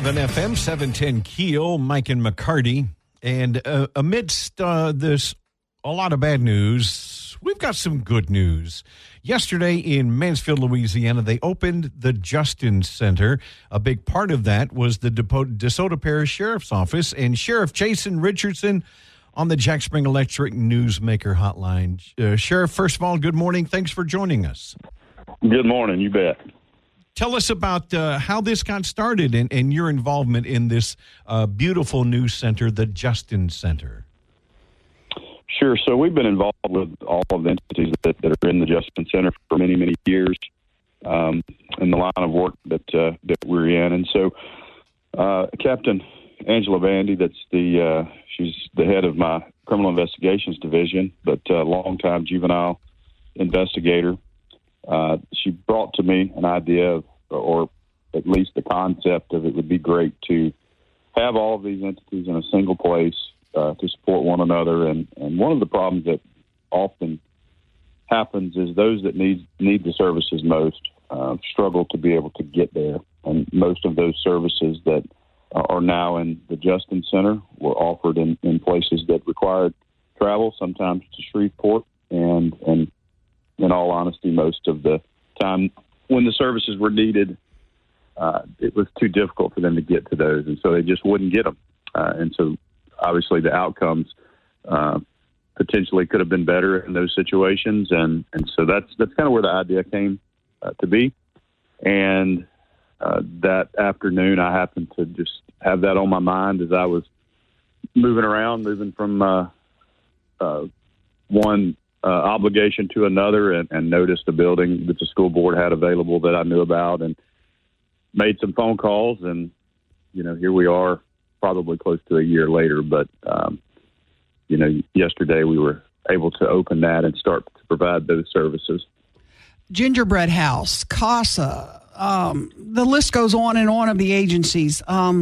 107 FM, 710 Keel, Mike and McCarty. And amidst this, a lot of bad news, we've got some good news. Yesterday in Mansfield, Louisiana, they opened the Justin Center. A big part of that was the DeSoto Parish Sheriff's Office. And Sheriff Jason Richardson on the Jack Spring Electric Newsmaker Hotline. Sheriff, first of all, good morning. Thanks for joining us. Good morning. You bet. Tell us about how this got started and your involvement in this beautiful new center, the Justin Center. Sure. So we've been involved with all of the entities that are in the Justin Center for many, many years in the line of work that we're in. And so Captain Angela Bandy, she's the head of my criminal investigations division, but a longtime juvenile investigator. She brought to me an idea of, or at least the concept of, it would be great to have all of these entities in a single place to support one another. And one of the problems that often happens is those that need the services most struggle to be able to get there. And most of those services that are now in the Justin Center were offered in places that required travel, sometimes to Shreveport, and in all honesty, most of the time when the services were needed, it was too difficult for them to get to those, and so they just wouldn't get them. And so obviously the outcomes potentially could have been better in those situations, and so that's kind of where the idea came to be. And that afternoon, I happened to just have that on my mind as I was moving from one obligation to another, and noticed a building that the school board had available that I knew about, and made some phone calls, and here we are, probably close to a year later. But yesterday we were able to open that and start to provide those services. Gingerbread House, CASA, the list goes on and on of the agencies.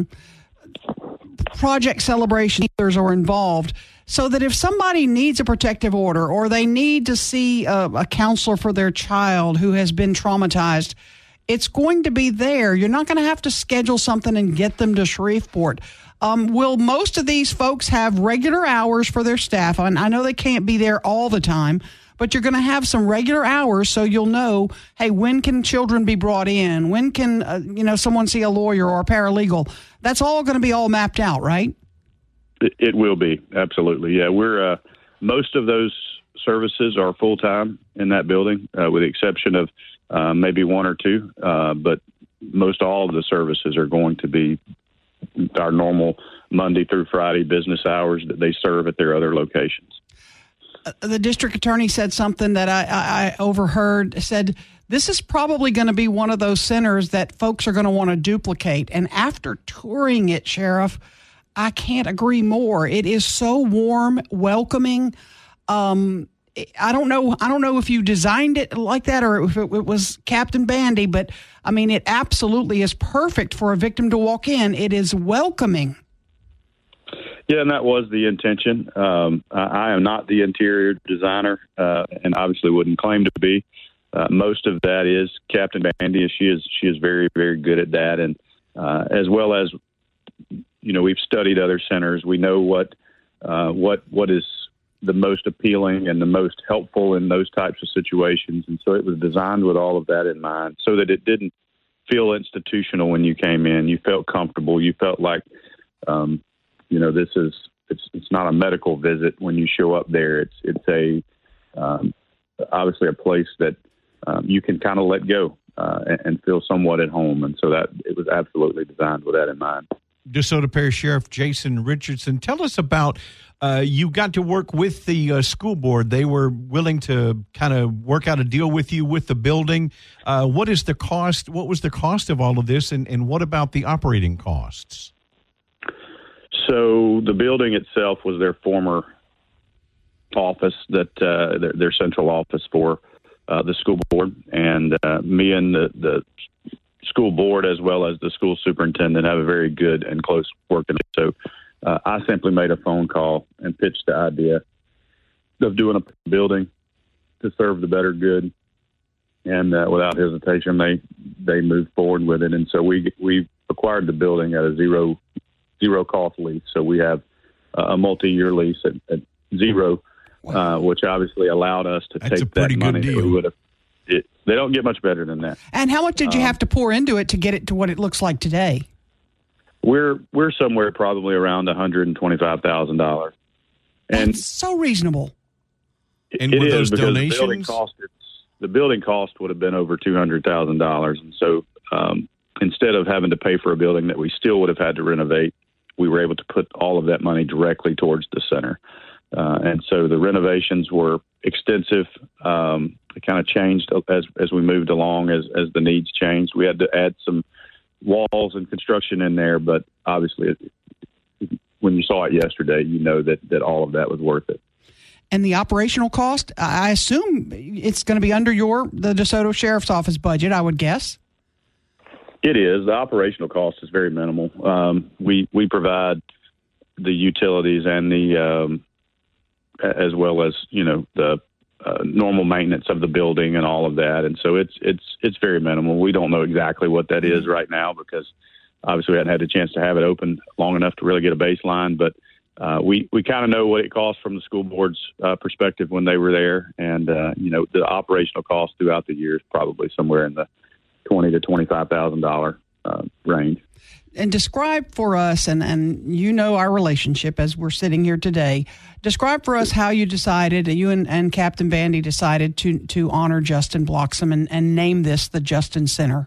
Project Celebration are involved, so that if somebody needs a protective order or they need to see a counselor for their child who has been traumatized, it's going to be there. You're not going to have to schedule something and get them to Shreveport. Will most of these folks have regular hours for their staff? And I know they can't be there all the time, but you're going to have some regular hours so you'll know, hey, when can children be brought in? When can, someone see a lawyer or a paralegal? That's all going to be all mapped out, right? It will be. Absolutely. Yeah. We're, most of those services are full-time in that building, with the exception of maybe one or two. But most all of the services are going to be our normal Monday through Friday business hours that they serve at their other locations. The district attorney said something that I overheard, said this is probably going to be one of those centers that folks are going to want to duplicate. And after touring it, Sheriff, I can't agree more. It is so warm, welcoming. I don't know if you designed it like that or if it was Captain Bandy, but I mean, it absolutely is perfect for a victim to walk in. It is welcoming. Yeah, and that was the intention. I am not the interior designer, and obviously wouldn't claim to be. Most of that is Captain Bandy. She is very, very good at that, and as well as we've studied other centers. We know what is the most appealing and the most helpful in those types of situations, and so it was designed with all of that in mind, so that it didn't feel institutional when you came in. You felt comfortable. You felt like it's not a medical visit when you show up there. It's obviously a place that you can kind of let go and feel somewhat at home. And so that it was absolutely designed with that in mind. DeSoto Parish Sheriff Jason Richardson, tell us about you got to work with the school board. They were willing to kind of work out a deal with you with the building. What is the cost? What was the cost of all of this? And what about the operating costs? So the building itself was their former office, that their central office for the school board, and me and the school board, as well as the school superintendent, have a very good and close working. So I simply made a phone call and pitched the idea of doing a building to serve the better good, and without hesitation, they moved forward with it. And so we acquired the building at a zero cost lease. So we have a multi-year lease at zero, which obviously allowed us to take that money that we would have. They don't get much better than that. And how much did you have to pour into it to get it to what it looks like today? We're somewhere probably around $125,000. And that's so reasonable. And were those donations? The building cost would have been over $200,000. And so instead of having to pay for a building that we still would have had to renovate, we were able to put all of that money directly towards the center. And so the renovations were extensive. It kind of changed as we moved along, as the needs changed. We had to add some walls and construction in there, but obviously when you saw it yesterday, you know that all of that was worth it. And the operational cost, I assume it's going to be under the DeSoto Sheriff's Office budget, I would guess. It is. The operational cost is very minimal. We provide the utilities and the as well as the normal maintenance of the building and all of that, and so it's very minimal. We don't know exactly what that is right now because obviously we hadn't had a chance to have it open long enough to really get a baseline. But we kind of know what it costs from the school board's perspective when they were there, and the operational cost throughout the year is probably somewhere in the $20,000 to $25,000 range. And describe for us, and our relationship as we're sitting here today, describe for us how you decided, you and Captain Bandy decided to honor Justin Bloxam and name this the Justin Center.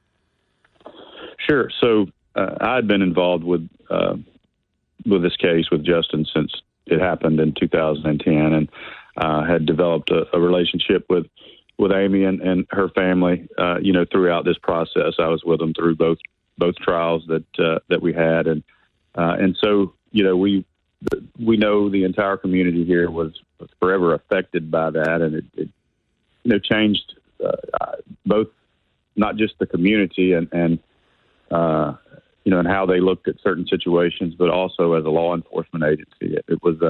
Sure. So I had been involved with this case with Justin since it happened in 2010 and had developed a relationship with Amy and her family, throughout this process. I was with them through both trials that we had, and so we know the entire community here was forever affected by that, and it changed both not just the community and how they looked at certain situations, but also as a law enforcement agency. It was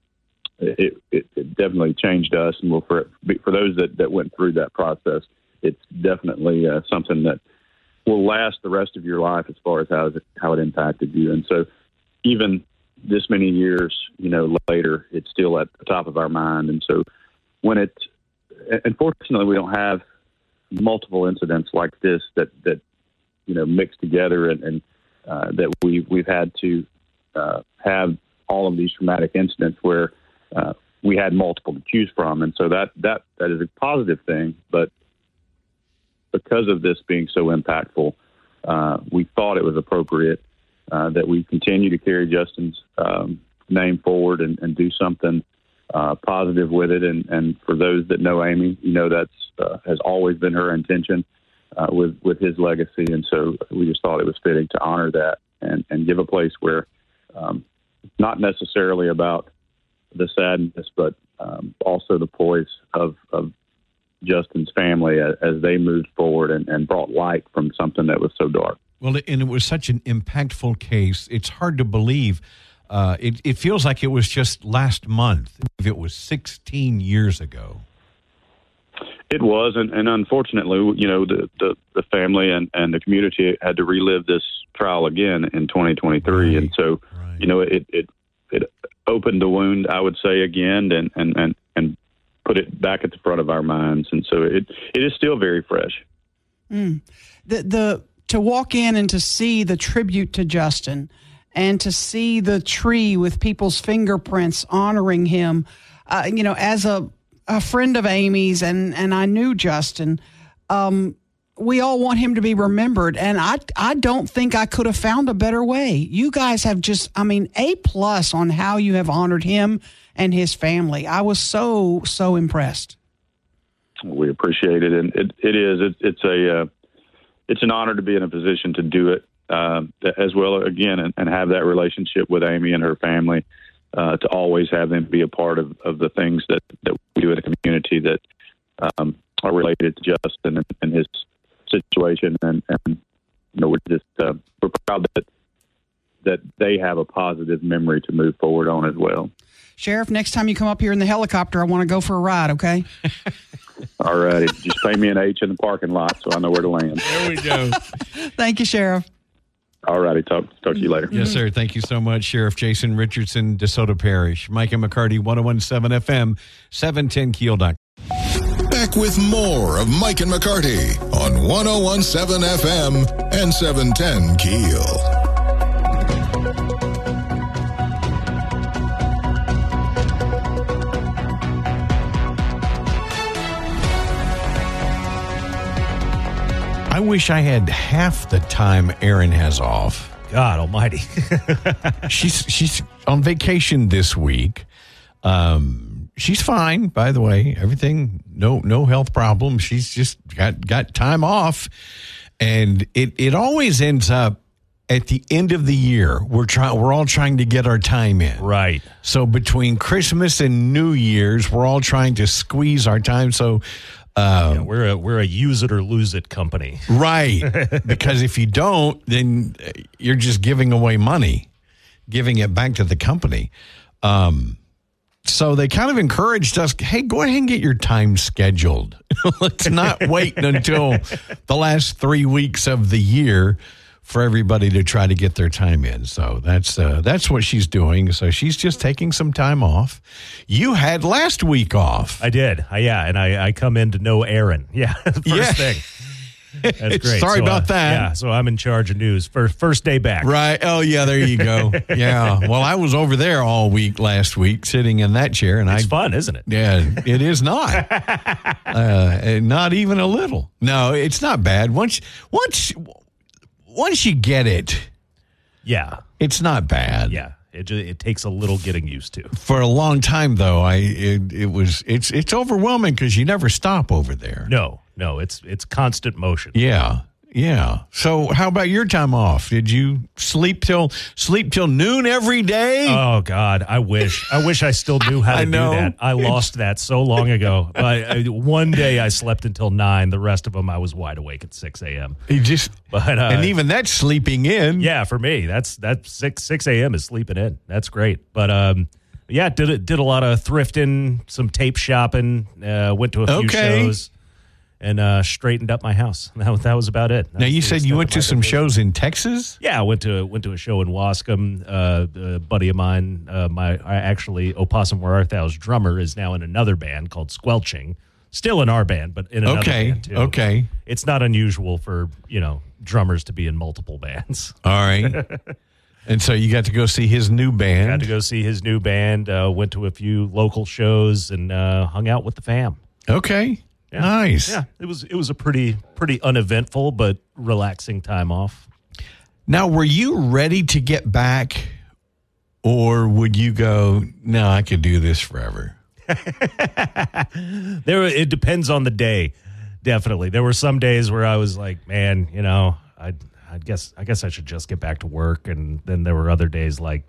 it definitely changed us, and for those that went through that process, it's definitely something that will last the rest of your life as far as how it impacted you. And so even this many years, later, it's still at the top of our mind. And so unfortunately, we don't have multiple incidents like this that mix together and that we've had to have all of these traumatic incidents where we had multiple to choose from. And so that is a positive thing, but because of this being so impactful, we thought it was appropriate that we continue to carry Justin's name forward and do something positive with it. And for those that know Amy, that's has always been her intention with his legacy. And so we just thought it was fitting to honor that and give a place where not necessarily about the sadness, but also the poise of Justin's family as they moved forward and brought light from something that was so dark. Well, and it was such an impactful case. It's hard to believe. It feels like it was just last month. It was 16 years ago. It was, and unfortunately, the family and the community had to relive this trial again in 2023, right. And so, right. It opened the wound, I would say, again, and put it back at the front of our minds, and so it is still very fresh. To walk in and to see the tribute to Justin, and to see the tree with people's fingerprints honoring him, as a friend of Amy's, and I knew Justin. We all want him to be remembered, and I don't think I could have found a better way. You guys have just, A+ on how you have honored him and his family. I was so impressed. We appreciate it, and it's an honor to be in a position to do it as well again, and have that relationship with Amy and her family, to always have them be a part of the things that we do in the community that are related to Justin and his situation, and we're just we're proud that they have a positive memory to move forward on as well. Sheriff, next time you come up here in the helicopter, I want to go for a ride, okay? All righty. Just pay me an H in the parking lot so I know where to land. There we go. Thank you, Sheriff. All righty. Talk to you later. Yes, sir. Thank you so much, Sheriff Jason Richardson, DeSoto Parish. Mike and McCarty, 101.7 FM, 710keel.com. Back with more of Mike and McCarty on 101.7 FM and 710 Keel. I wish I had half the time Erin has off. God almighty. She's on vacation this week. She's fine, by the way. Everything, no health problems. She's just got time off. And it always ends up at the end of the year. We're all trying to get our time in. Right. So between Christmas and New Year's, we're all trying to squeeze our time. So we're a use it or lose it company. Right. Because if you don't, then you're just giving away money, giving it back to the company. So they kind of encouraged us, hey, go ahead and get your time scheduled. Let's not wait until the last 3 weeks of the year for everybody to try to get their time in. So that's what she's doing. So she's just taking some time off. You had last week off. I did. And I come in to know Erin. Yeah, first thing. That's great. Sorry about that. Yeah, so I'm in charge of news. First day back. Right. Oh, yeah, there you go. Yeah. Well, I was over there all week last week sitting in that chair. And it's fun, isn't it? Yeah, it is not. Not even a little. No, it's not bad. Once you get it, yeah, it's not bad. Yeah, it takes a little getting used to. For a long time, though, it's overwhelming because you never stop over there. No, it's constant motion. Yeah. So, how about your time off? Did you sleep till noon every day? Oh God, I wish I still knew how to do that. I lost that so long ago. But one day I slept until 9. The rest of them I was wide awake at 6 a.m. And even that's sleeping in. Yeah, for me, that's 6 a.m. is sleeping in. That's great. But did a lot of thrifting, some tape shopping. Went to a few shows. And straightened up my house. That was about it. Now, you said you went to some shows in Texas? Yeah, I went to a show in Wascom. A buddy of mine, Opossum Warthouse drummer, is now in another band called Squelching. Still in our band, but in another band, too. Okay. It's not unusual for, drummers to be in multiple bands. All right. And so you got to go see his new band. Got to go see his new band. Went to a few local shows and hung out with the fam. Okay. Yeah. Nice. Yeah, it was a pretty uneventful but relaxing time off. Now, were you ready to get back, or would you go, no, I could do this forever? It depends on the day. Definitely. There were some days where I was like, man, I guess I should just get back to work, and then there were other days like,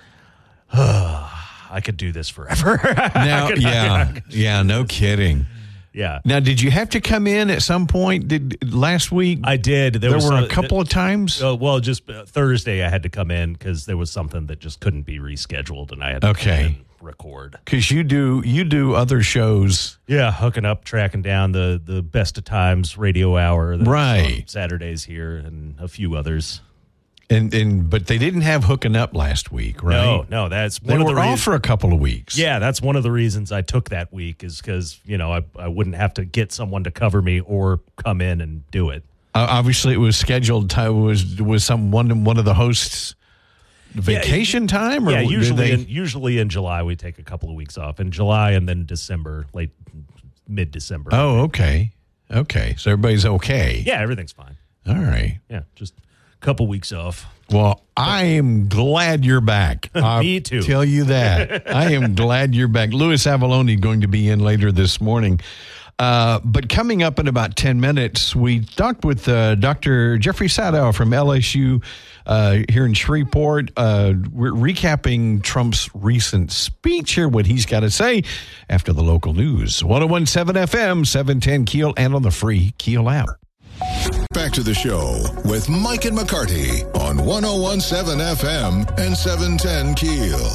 I could do this forever. Now, no kidding. Yeah. Now, did you have to come in at some point last week? I did. There were a couple of times? Just Thursday I had to come in because there was something that just couldn't be rescheduled, and I had to come in and record. Because you do other shows. Yeah, hooking up, tracking down the Best of Times radio hour. Right. Saturdays here and a few others. But they didn't have hooking up last week, right? No, that's one of the reasons. They were off for a couple of weeks. Yeah, that's one of the reasons I took that week is because, I wouldn't have to get someone to cover me or come in and do it. Obviously, it was scheduled. Was one of the hosts' vacation time? Or usually in July we take a couple of weeks off. In July and then December, mid-December. Oh, okay. Okay, so everybody's okay. Yeah, everything's fine. All right. Yeah, just couple weeks off. Well, I am glad you're back. Me too. I'll tell you that. I am glad you're back. Louis Avalone going to be in later this morning. But coming up in about 10 minutes, we talked with Dr. Jeffrey Sadow from LSU here in Shreveport. We're recapping Trump's recent speech here, what he's got to say after the local news. 101.7 FM, 710 Keel, and on the free Keel app. Back to the show with Mike and McCarty on 101.7 FM and 710 Keel.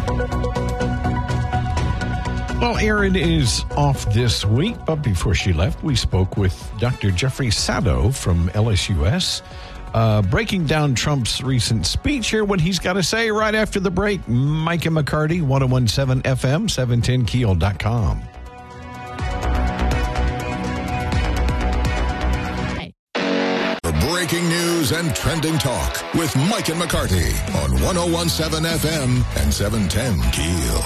Well, Erin is off this week, but before she left, we spoke with Dr. Jeffrey Sadow from LSUS. breaking down Trump's recent speech. Here, what he's got to say right after the break. Mike and McCarty, 1017 FM, 710keel.com. Breaking news and trending talk with Mike and McCarty on 1017 FM and 710 Keel.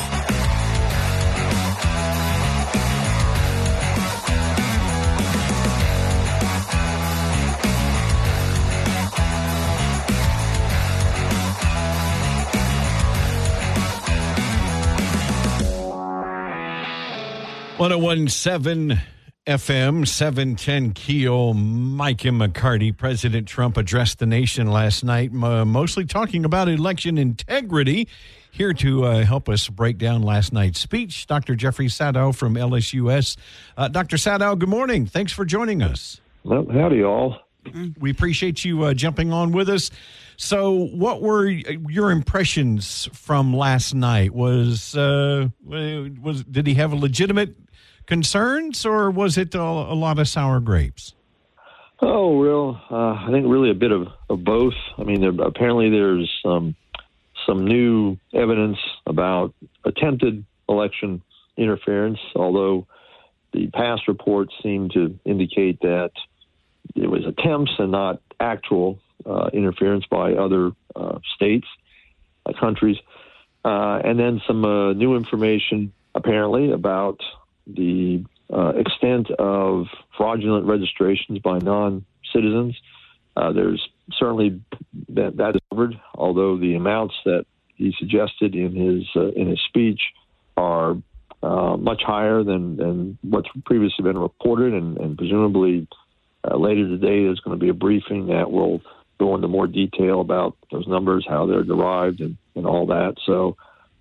.117 FM, 710 Keel. Mike and McCarty. President Trump addressed the nation last night, mostly talking about election integrity. Here to help us break down last night's speech, Dr. Jeffrey Sadow from LSUS. Dr. Sadow, good morning. Thanks for joining us. Well, howdy, all. We appreciate you jumping on with us. So what were your impressions from last night? Did he have a legitimate concerns, or was it a lot of sour grapes? Oh, I think really a bit of both. I mean, apparently there's some new evidence about attempted election interference, although the past reports seem to indicate that it was attempts and not actual interference by other states, countries. And then some new information, apparently, about the extent of fraudulent registrations by non-citizens. There's certainly that is covered, although the amounts that he suggested in his speech are much higher than what's previously been reported, and presumably later today there's going to be a briefing that will go into more detail about those numbers, how they're derived, and all that. So,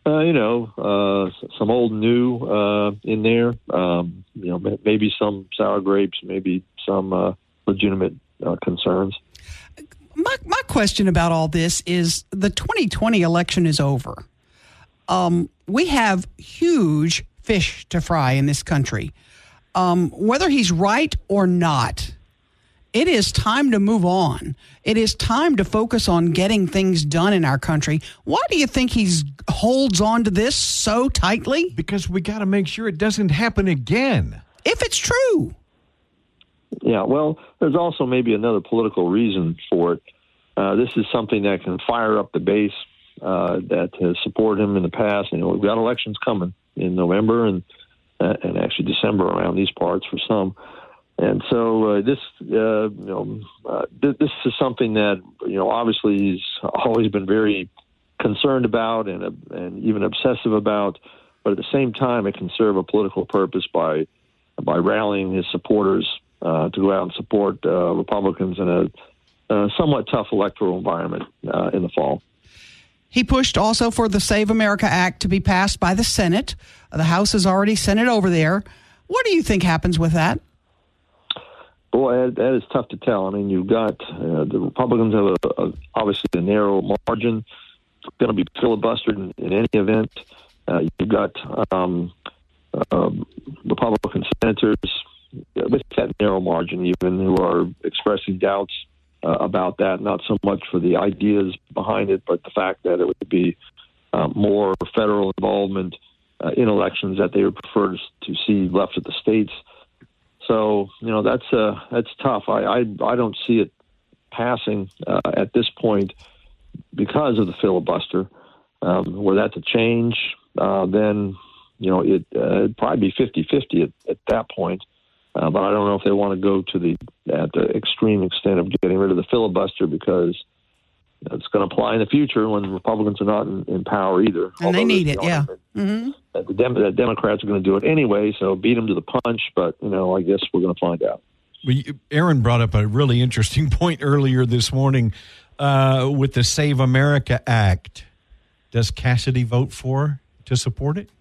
some old new in there. Maybe some sour grapes, maybe some legitimate concerns. My question about all this is the 2020 election is over. We have huge fish to fry in this country. Whether he's right or not, it is time to move on. It is time to focus on getting things done in our country. Why do you think he holds on to this so tightly? Because we got to make sure it doesn't happen again. If it's true. Yeah, well, there's also maybe another political reason for it. This is something that can fire up the base that has supported him in the past. We've got elections coming in November and actually December around these parts for some. And so this is something that obviously he's always been very concerned about and even obsessive about. But at the same time, it can serve a political purpose by rallying his supporters to go out and support Republicans in a somewhat tough electoral environment in the fall. He pushed also for the Save America Act to be passed by the Senate. The House has already sent it over there. What do you think happens with that? Boy, that is tough to tell. I mean, you've got the Republicans have obviously a narrow margin. It's going to be filibustered in any event. You've got Republican senators with that narrow margin even who are expressing doubts about that, not so much for the ideas behind it, but the fact that it would be more federal involvement in elections that they would prefer to see left at the states. So, that's tough. I don't see it passing at this point because of the filibuster. Were that to change, then, it'd probably be 50-50 at that point. But I don't know if they want to go to the extreme extent of getting rid of the filibuster because it's going to apply in the future when Republicans are not in power either. And they need it, yeah. Mm-hmm. The Democrats are going to do it anyway, so beat them to the punch. But, I guess we're going to find out. Well, Aaron brought up a really interesting point earlier this morning with the Save America Act. Does Cassidy vote to support it?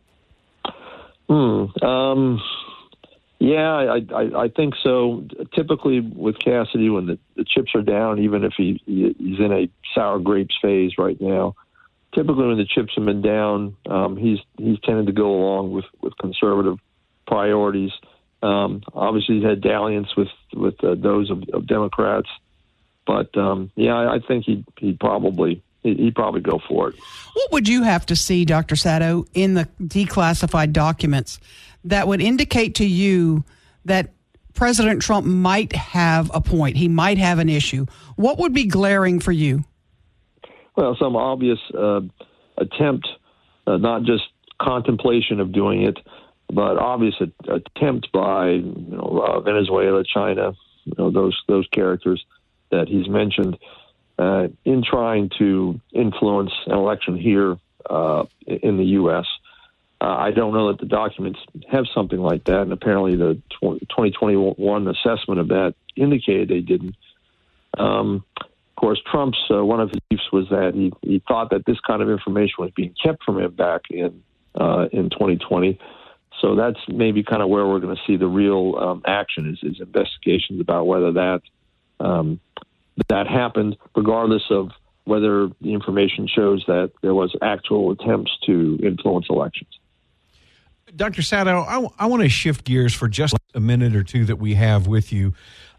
Yeah, I think so. Typically with Cassidy, when the chips are down, even if he's in a sour grapes phase right now, typically when the chips have been down, he's tended to go along with conservative priorities. Obviously, he's had dalliance with those of Democrats. But I think he'd probably go for it. What would you have to see, Dr. Sato, in the declassified documents that would indicate to you that President Trump might have a point? He might have an issue. What would be glaring for you? Well, some obvious attempt, not just contemplation of doing it, but obvious attempt by Venezuela, China, those characters that he's mentioned in trying to influence an election here in the U.S. I don't know that the documents have something like that, and apparently the 2021 assessment of that indicated they didn't. Of course, Trump's one of his beefs was that he thought that this kind of information was being kept from him back in 2020. So that's maybe kind of where we're going to see the real action is investigations about whether that happened, regardless of whether the information shows that there was actual attempts to influence elections. Dr. Sato, I want to shift gears for just a minute or two that we have with you.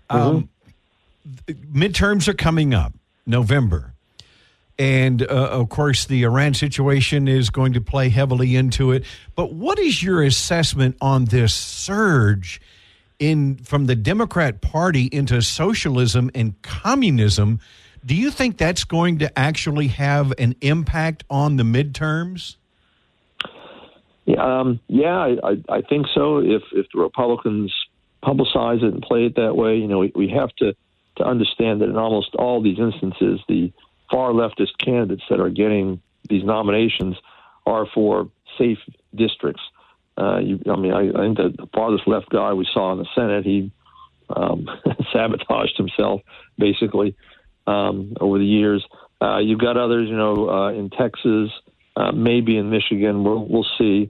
Midterms are coming up, November. And, of course, the Iran situation is going to play heavily into it. But what is your assessment on this surge from the Democrat Party into socialism and communism? Do you think that's going to actually have an impact on the midterms? I think so. If the Republicans publicize it and play it that way, we have to understand that in almost all these instances, the far leftist candidates that are getting these nominations are for safe districts. I think the farthest left guy we saw in the Senate, he sabotaged himself basically over the years. You've got others, in Texas, maybe in Michigan. We'll see.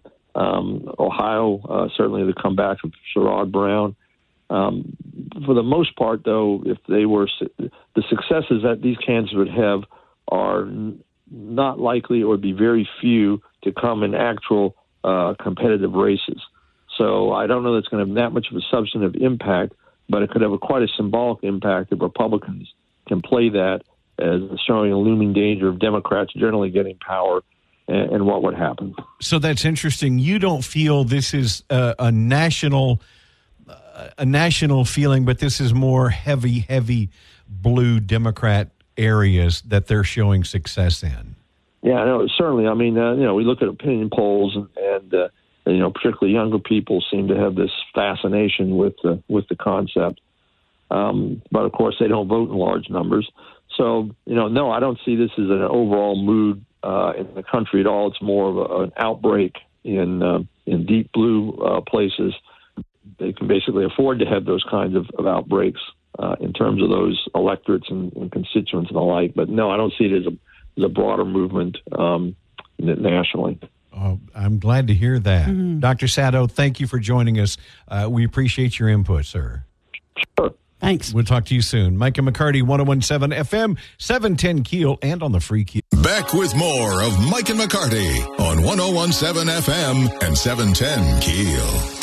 Ohio, certainly the comeback of Sherrod Brown. For the most part, though, if they were the successes that these candidates would have are not likely or would be very few to come in actual competitive races. So I don't know that's going to have that much of a substantive impact, but it could have quite a symbolic impact if Republicans can play that as showing a looming danger of Democrats generally getting power and what would happen. So that's interesting. You don't feel this is a national feeling, but this is more heavy blue Democrat areas that they're showing success in. Yeah, no, certainly. I mean, we look at opinion polls and particularly younger people seem to have this fascination with the concept. But of course, they don't vote in large numbers. So, no, I don't see this as an overall mood in the country at all. It's more of an outbreak in deep blue places. They can basically afford to have those kinds of outbreaks in terms of those electorates and constituents and the like. But no, I don't see it as a broader movement nationally. Oh, I'm glad to hear that. Mm-hmm. Dr. Sato, thank you for joining us. We appreciate your input, sir. Sure. Thanks. We'll talk to you soon. Micah McCarty, 101.7 FM, 710 Keel, and on the free Keel. Back with more of Mike and McCarty on 101.7 FM and 710 Keel.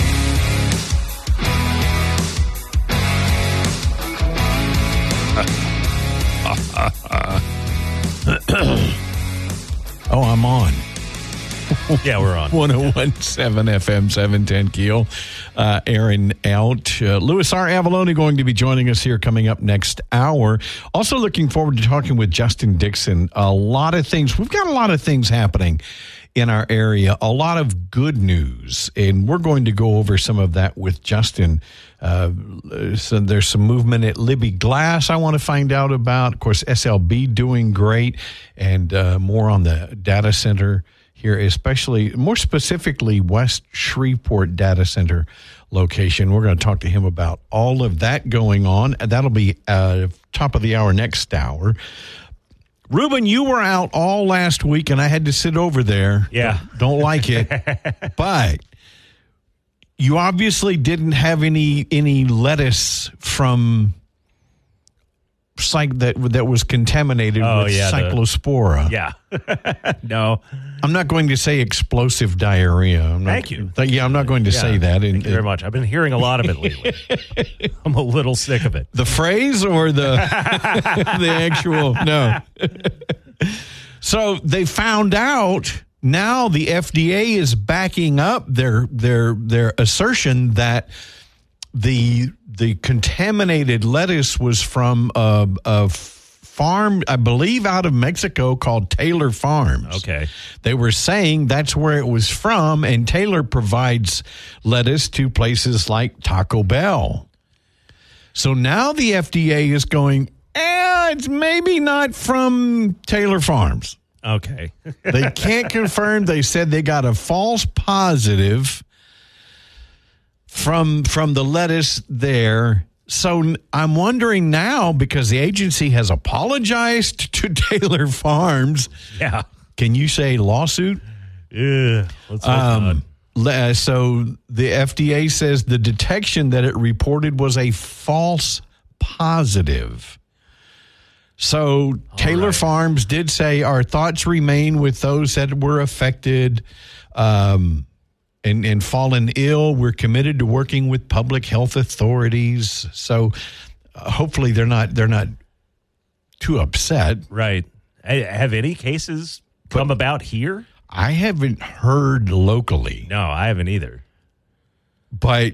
Oh, I'm on. Yeah, we're on. 101.7 FM, 710 Keel. Aaron out. Louis R. Avalone going to be joining us here coming up next hour. Also looking forward to talking with Justin Dixon. A lot of things. We've got a lot of things happening in our area. A lot of good news. And we're going to go over some of that with Justin. So there's some movement at Libby Glass I want to find out about. Of course, SLB doing great. And more on the data center here, especially more specifically West Shreveport data center location. We're going to talk to him about all of that going on. That'll be top of the hour next hour. Ruben, you were out all last week, and I had to sit over there. Yeah. Don't like it. But you obviously didn't have any lettuce from that was contaminated with cyclospora. No. I'm not going to say explosive diarrhea. Thank you. I'm not going to say that. Thank you very much. I've been hearing a lot of it lately. I'm a little sick of it. The phrase or the the actual? No. So they found out. Now the FDA is backing up their assertion that the contaminated lettuce was from a farm, I believe, out of Mexico called Taylor Farms. Okay. They were saying that's where it was from, and Taylor provides lettuce to places like Taco Bell. So now the FDA is going, it's maybe not from Taylor Farms. Okay. They can't confirm. They said they got a false positive from the lettuce there. So I'm wondering now, because the agency has apologized to Taylor Farms. Yeah. Can you say lawsuit? Yeah. Let's hope not. So the FDA says the detection that it reported was a false positive. So Taylor Farms did say our thoughts remain with those that were affected and fallen ill. We're committed to working with public health authorities. So hopefully they're not too upset. Right. Have any cases come about here? I haven't heard locally. No, I haven't either. But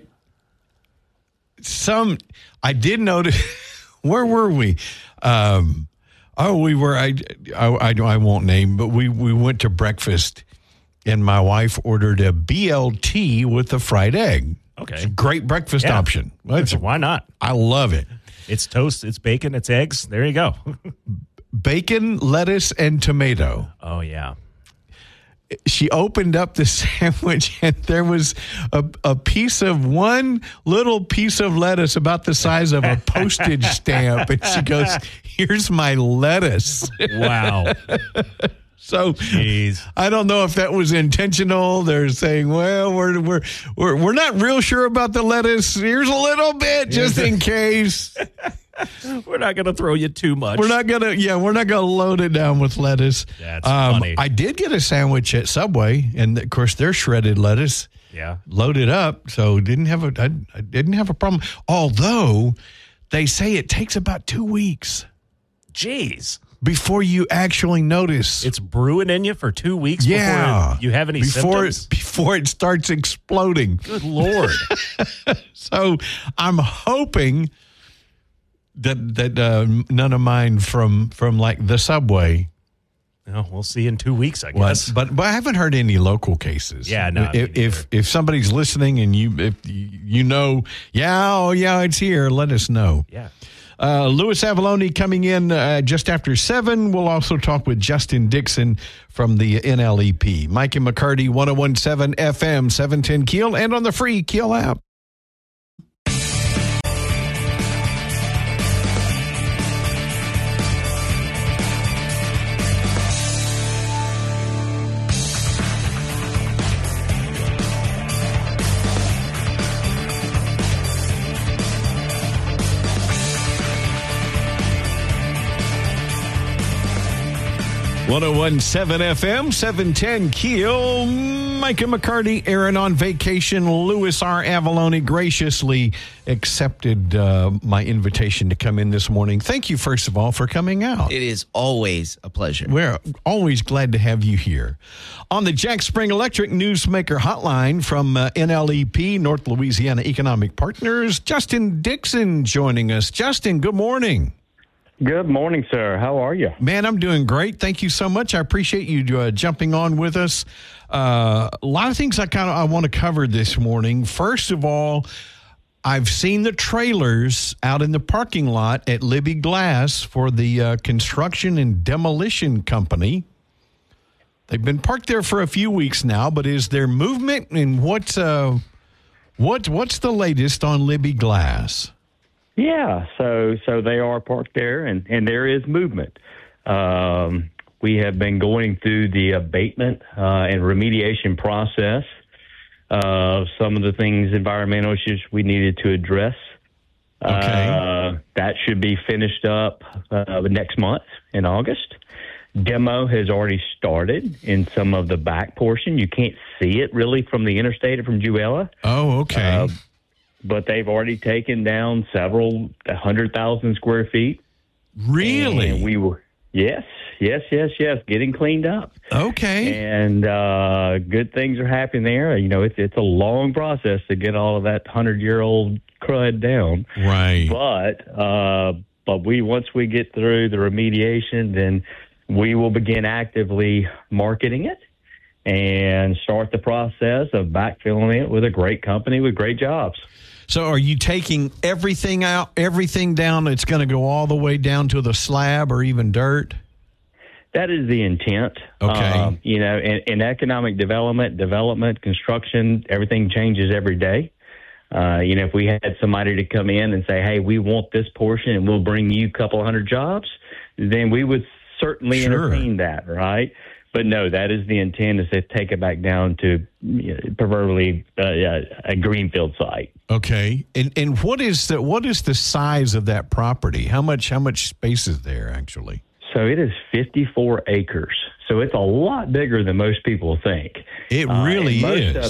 I did notice. Where were we? We were. I won't name, but we went to breakfast, and my wife ordered a BLT with a fried egg. Okay, it's a great breakfast option. Why not? I love it. It's toast, it's bacon, it's eggs. There you go. Bacon, lettuce, and tomato. Oh yeah. She opened up the sandwich, and there was a piece of one little piece of lettuce about the size of a postage stamp. And she goes, "Here's my lettuce." Wow. So jeez. I don't know if that was intentional. They're saying, well, we're not real sure about the lettuce. Here's a little bit just in case. We're not going to throw you too much. We're not going to load it down with lettuce. That's funny. I did get a sandwich at Subway, and of course their shredded lettuce. Yeah. Loaded up, so I didn't have a problem. Although they say it takes about 2 weeks. Jeez. Before you actually notice. It's brewing in you for 2 weeks before you have any symptoms? Before it starts exploding. Good Lord. So I'm hoping that none of mine from like the Subway. No, we'll see in 2 weeks, I guess. But I haven't heard any local cases. Yeah, no. If somebody's listening and you know, it's here, let us know. Yeah. Louis Avallone coming in just after 7. We'll also talk with Justin Dixon from the NLEP. Mike and McCarty, 101.7 FM, 710 Keel, and on the free Keel app. .101.7 FM, 710 Keel. Mike and McCarty, Aaron on vacation. Louis R. Avallone graciously accepted my invitation to come in this morning. Thank you, first of all, for coming out. It is always a pleasure. We're always glad to have you here. On the Jack Spring Electric Newsmaker Hotline from NLEP, North Louisiana Economic Partners, Justin Dixon joining us. Justin, good morning. Good morning, sir. How are you? Man, I'm doing great. Thank you so much. I appreciate you jumping on with us. A lot of things I want to cover this morning. First of all, I've seen the trailers out in the parking lot at Libby Glass for the construction and demolition company. They've been parked there for a few weeks now, but is there movement, and what's the latest on Libby Glass? Yeah, so they are parked there, and there is movement. We have been going through the abatement and remediation process of some of the things, environmental issues we needed to address Okay. That should be finished up next month in August. Demo has already started in some of the back portion. You can't see it really from the interstate or from Juela. Oh, okay. But they've already taken down several 100,000 square feet. Really? And we were, yes, getting cleaned up. Okay. And good things are happening there. You know, it's a long process to get all of that 100-year-old crud down. Right. But once we get through the remediation, then we will begin actively marketing it and start the process of backfilling it with a great company with great jobs. So are you taking everything out, everything down? It's going to go all the way down to the slab or even dirt? That is the intent. Okay. You know, in economic development, construction, everything changes every day. You know, if we had somebody to come in and say, hey, we want this portion and we'll bring you a couple hundred jobs, then we would certainly entertain that, right? But no, that is the intent, is to take it back down to preferably a greenfield site. Okay. And what is the size of that property? How much space is there actually? So it is 54 acres. So it's a lot bigger than most people think. It really is. Most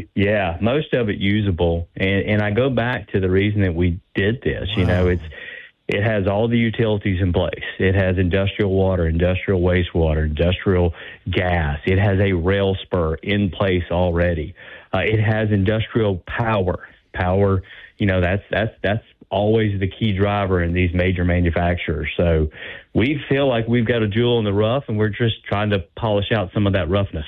of it usable. And I go back to the reason that we did this. Wow. You know, it has all the utilities in place. It has industrial water, industrial wastewater, industrial gas. It has a rail spur in place already. It has industrial power. You know, that's always the key driver in these major manufacturers. So we feel like we've got a jewel in the rough, and we're just trying to polish out some of that roughness.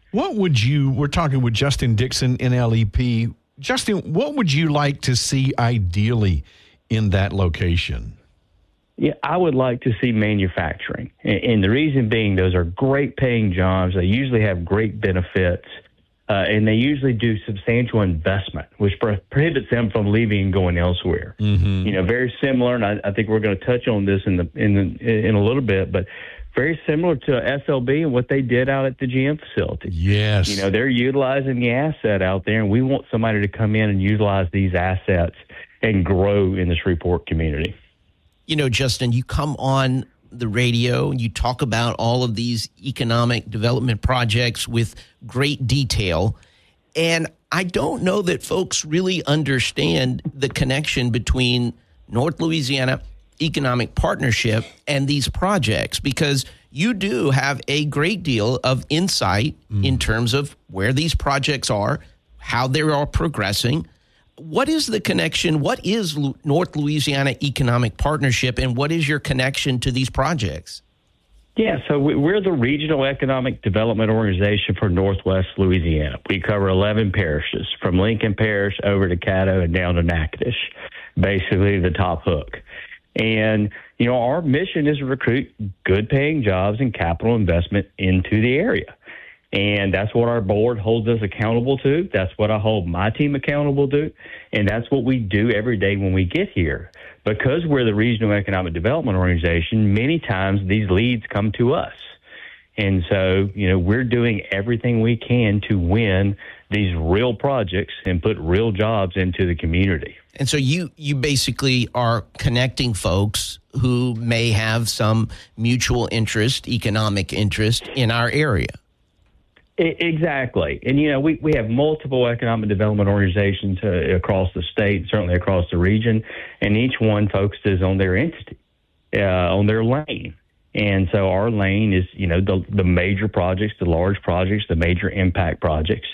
We're talking with Justin Dixon, NLEP. Justin, what would you like to see ideally in that location? Yeah, I would like to see manufacturing. And the reason being, those are great paying jobs. They usually have great benefits. And they usually do substantial investment, which prohibits them from leaving and going elsewhere. Mm-hmm. You know, very similar, and I think we're going to touch on this in a little bit, but very similar to SLB and what they did out at the GM facility. Yes. You know, they're utilizing the asset out there, and we want somebody to come in and utilize these assets and grow in the Shreveport community. You know, Justin, you come on the radio and you talk about all of these economic development projects with great detail. And I don't know that folks really understand the connection between North Louisiana Economic Partnership and these projects, because you do have a great deal of insight in terms of where these projects are, how they are progressing. What is the connection? What is North Louisiana Economic Partnership, and what is your connection to these projects? Yeah, so we're the Regional Economic Development Organization for Northwest Louisiana. We cover 11 parishes, from Lincoln Parish over to Caddo and down to Natchitoches, basically the top hook. And, you know, our mission is to recruit good-paying jobs and capital investment into the area. And that's what our board holds us accountable to. That's what I hold my team accountable to. And that's what we do every day when we get here. Because we're the Regional Economic Development Organization, many times these leads come to us. And so, you know, we're doing everything we can to win these real projects and put real jobs into the community. And so you basically are connecting folks who may have some mutual interest, economic interest in our area. Exactly. And, you know, we have multiple economic development organizations across the state, certainly across the region, and each one focuses on their entity, on their lane. And so our lane is, you know, the major projects, the large projects, the major impact projects.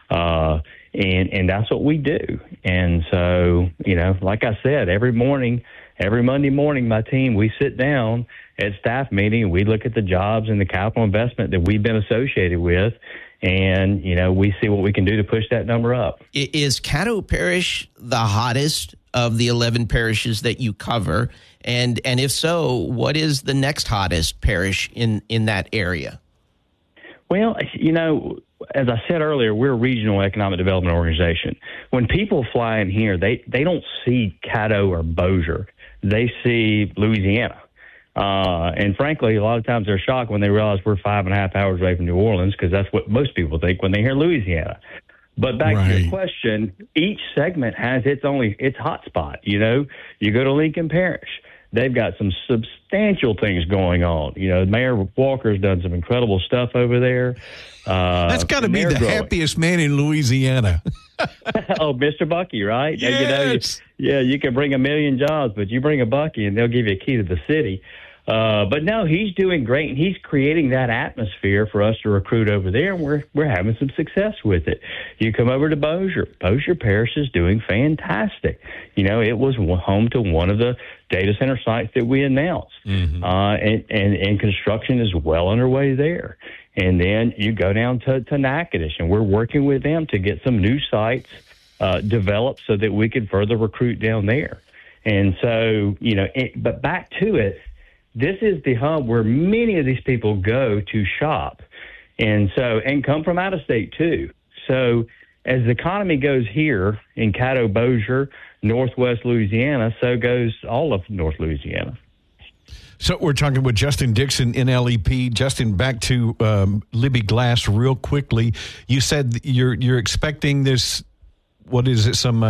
And that's what we do. And so, you know, like I said, every Monday morning, my team, we sit down at staff meeting and we look at the jobs and the capital investment that we've been associated with. And, you know, we see what we can do to push that number up. Is Caddo Parish the hottest of the 11 parishes that you cover? And if so, what is the next hottest parish in that area? Well, you know, as I said earlier, we're a regional economic development organization. When people fly in here, they don't see Caddo or Bossier. They see Louisiana. And frankly, a lot of times they're shocked when they realize we're 5.5 hours away from New Orleans, because that's what most people think when they hear Louisiana. But back to your question, each segment has its hotspot. You know, you go to Lincoln Parish, they've got some substantial things going on. You know, Mayor Walker's done some incredible stuff over there. That's got to be the happiest man in Louisiana. Oh, Mr. Bucky, right? Yes. You can bring 1 million jobs, but you bring a Bucky and they'll give you a key to the city. But no, he's doing great, and he's creating that atmosphere for us to recruit over there, and we're having some success with it. You come over to Bossier. Bossier Parish is doing fantastic. You know, it was home to one of the data center sites that we announced, and construction is well underway there. And then you go down to Natchitoches, and we're working with them to get some new sites developed so that we can further recruit down there. And so, you know, but back to it, this is the hub where many of these people go to shop, and come from out of state too. So as the economy goes here in Caddo, Bossier, Northwest Louisiana, so goes all of North Louisiana. So we're talking with Justin Dixon, NLEP. Justin, back to Libby Glass real quickly. You said you're expecting this. What is it? Some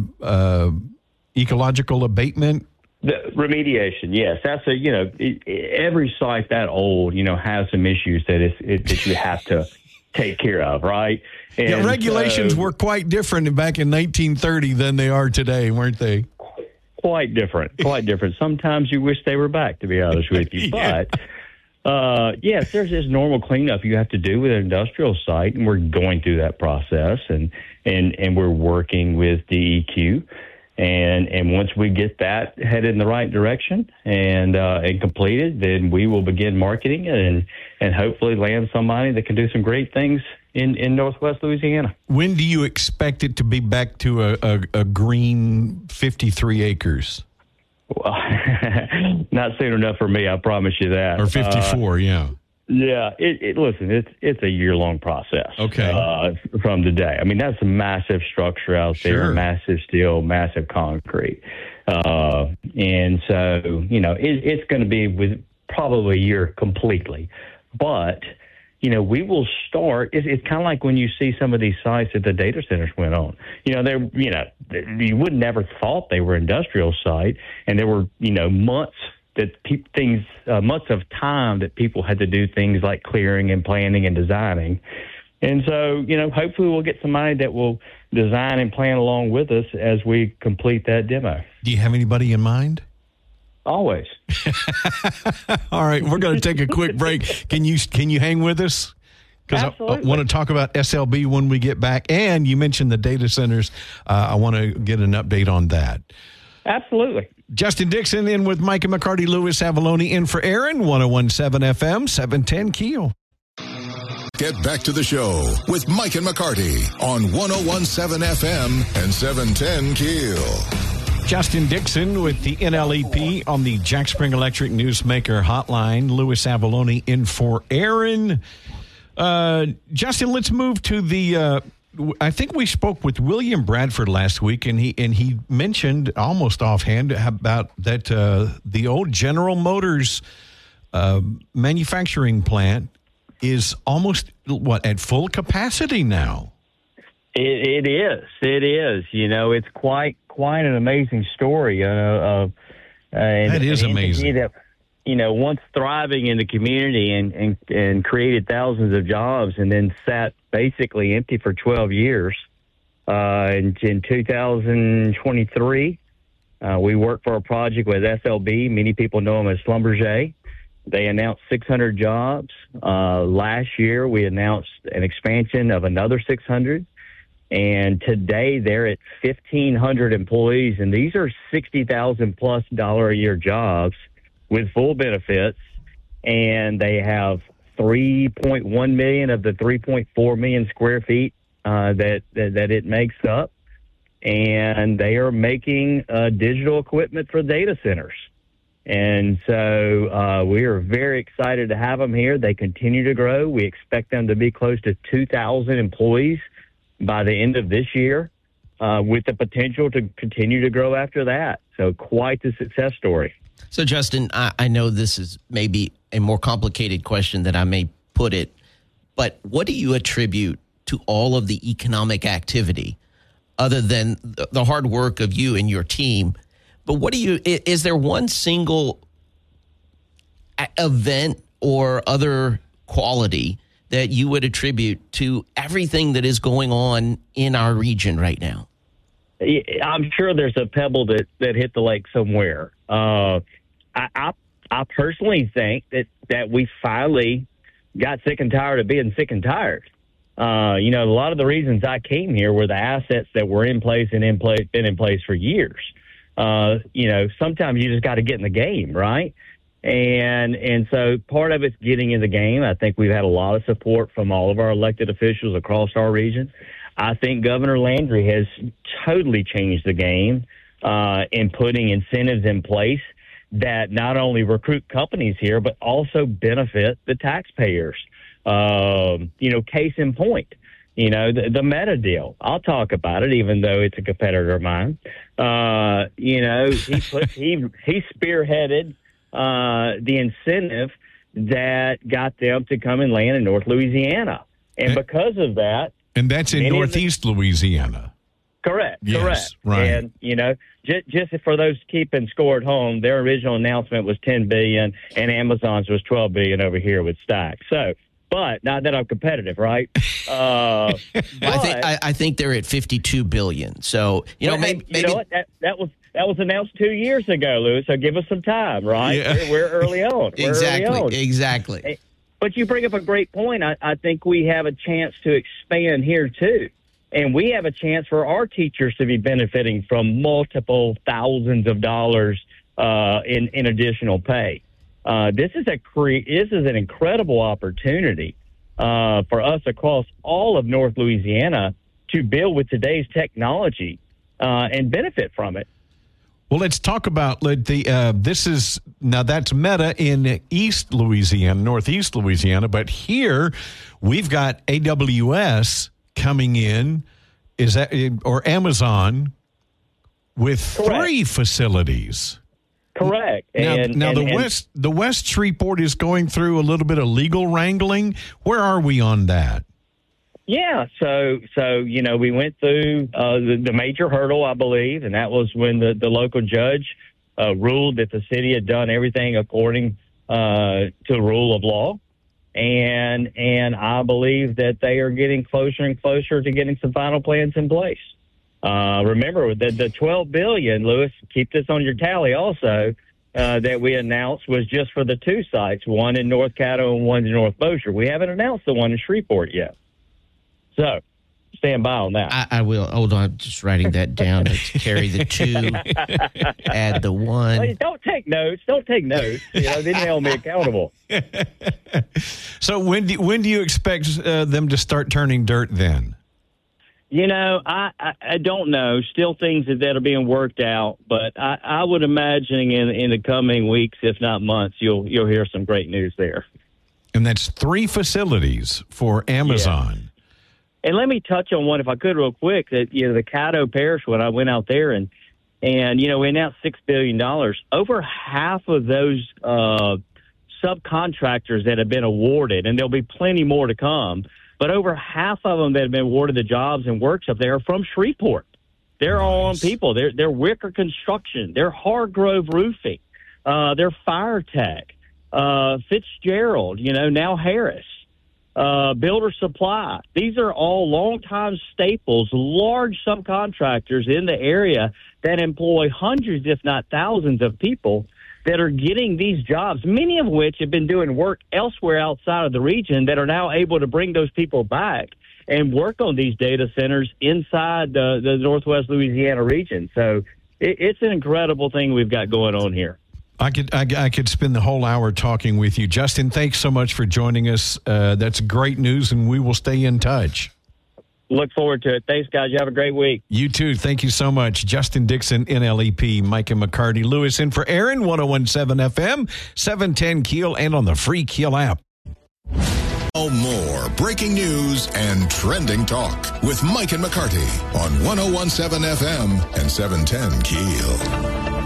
ecological abatement. The remediation, yes. That's every site that old, has some issues that you have to take care of, right? And regulations were quite different back in 1930 than they are today, weren't they? Quite different. Sometimes you wish they were back, to be honest with you. But yes, there's this normal cleanup you have to do with an industrial site, and we're going through that process, and we're working with DEQ. And once we get that headed in the right direction and completed, then we will begin marketing it and hopefully land somebody that can do some great things in Northwest Louisiana. When do you expect it to be back to a green 53 acres? Well, not soon enough for me, I promise you that. Or 54, yeah. Yeah, listen, it's a year-long process. Okay. From today. I mean, that's a massive structure out there, massive steel, massive concrete. And so, it's going to be with probably a year completely. But, we will start. It's kind of like when you see some of these sites that the data centers went on. You would never thought they were industrial site, and there were, months of time that people had to do things like clearing and planning and designing. And so, hopefully we'll get somebody that will design and plan along with us as we complete that demo. Do you have anybody in mind? Always. All right, we're going to take a quick break. Can you hang with us? Because I want to talk about SLB when we get back. And you mentioned the data centers. I want to get an update on that. Absolutely. Justin Dixon in with Mike and McCarty, Louis Avalone in for Aaron, 101.7 FM, 710 Keel. Get back to the show with Mike and McCarty on 101.7 FM and 710 Keel. Justin Dixon with the NLEP on the Jack Spring Electric Newsmaker Hotline. Louis Avalone in for Aaron. Justin, let's move to the... I think we spoke with William Bradford last week, and he mentioned almost offhand about that the old General Motors manufacturing plant is almost at full capacity now. It is. It's quite an amazing story. That is amazing. That, once thriving in the community and created thousands of jobs, and then sat basically empty for 12 years. In 2023, we worked for a project with SLB. Many people know them as Schlumberger. They announced 600 jobs. Last year, we announced an expansion of another 600. And today, they're at 1,500 employees. And these are $60,000+ a year jobs with full benefits. And they have 3.1 million of the 3.4 million square feet that it makes up. And they are making digital equipment for data centers. And so we are very excited to have them here. They continue to grow. We expect them to be close to 2,000 employees by the end of this year, with the potential to continue to grow after that. So quite the success story. So, Justin, I know this is maybe a more complicated question than I may put it, but what do you attribute to all of the economic activity other than the hard work of you and your team. But is there one single event or other quality that you would attribute to everything that is going on in our region right now? I'm sure there's a pebble that hit the lake somewhere. I personally think that we finally got sick and tired of being sick and tired. A lot of the reasons I came here were the assets that were in place and been in place for years. Sometimes you just got to get in the game, right? And so part of it's getting in the game. I think we've had a lot of support from all of our elected officials across our region. I think Governor Landry has totally changed the game in putting incentives in place that not only recruit companies here, but also benefit the taxpayers. Case in point, the Meta deal. I'll talk about it, even though it's a competitor of mine. He spearheaded the incentive that got them to come and land in North Louisiana. And because of that... And that's in Northeast Louisiana. Correct, yes, correct. Right. And, just for those keeping score at home, their original announcement was $10 billion, and Amazon's was $12 billion over here with Stack. So... But not that I'm competitive, right? I think they're at $52 billion. So maybe you know what? That was announced 2 years ago, Louis. So give us some time, right? Yeah. We're early on. Exactly. But you bring up a great point. I think we have a chance to expand here too, and we have a chance for our teachers to be benefiting from multiple thousands of dollars in additional pay. This is an incredible opportunity for us across all of North Louisiana to build with today's technology and benefit from it. Well, let's talk about that's Meta in East Louisiana, Northeast Louisiana, but here we've got AWS coming in, or Amazon with Correct. 3 facilities. Correct. The West Shreveport is going through a little bit of legal wrangling. Where are we on that? Yeah, so we went through the major hurdle, I believe, and that was when the local judge ruled that the city had done everything according to the rule of law, and I believe that they are getting closer and closer to getting some final plans in place. Remember, the $12 billion, Louis, keep this on your tally also, that we announced was just for the 2 sites, one in North Caddo and one in North Bossier. We haven't announced the one in Shreveport yet. So stand by on that. I will. Hold on. I'm just writing that down to carry the 2, add the 1. Well, don't take notes. They hold me accountable. So when do you expect them to start turning dirt then? I don't know. Still things that are being worked out, but I would imagine in the coming weeks, if not months, you'll hear some great news there. And that's 3 facilities for Amazon. Yeah. And let me touch on one, if I could, real quick. That the Caddo Parish, when I went out there and we announced $6 billion. Over half of those subcontractors that have been awarded, and there'll be plenty more to come. But over half of them that have been awarded the jobs and works up there are from Shreveport. They're all on people. They're Wicker Construction. They're Hargrove Roofing. They're Fire Tech. Fitzgerald, now Harris. Builder Supply. These are all longtime staples, large subcontractors in the area that employ hundreds, if not thousands, of people that are getting these jobs, many of which have been doing work elsewhere outside of the region that are now able to bring those people back and work on these data centers inside the Northwest Louisiana region. So it's an incredible thing we've got going on here. I could spend the whole hour talking with you. Justin, thanks so much for joining us. That's great news, and we will stay in touch. Look forward to it. Thanks, guys. You have a great week. You too. Thank you so much. Justin Dixon, NLEP, Micah McCarty, Lewis in for Aaron, 101.7 FM, 710 Keel, and on the free Keel app. More breaking news and trending talk with Mike and McCarty on 101.7 FM and 710 Keel.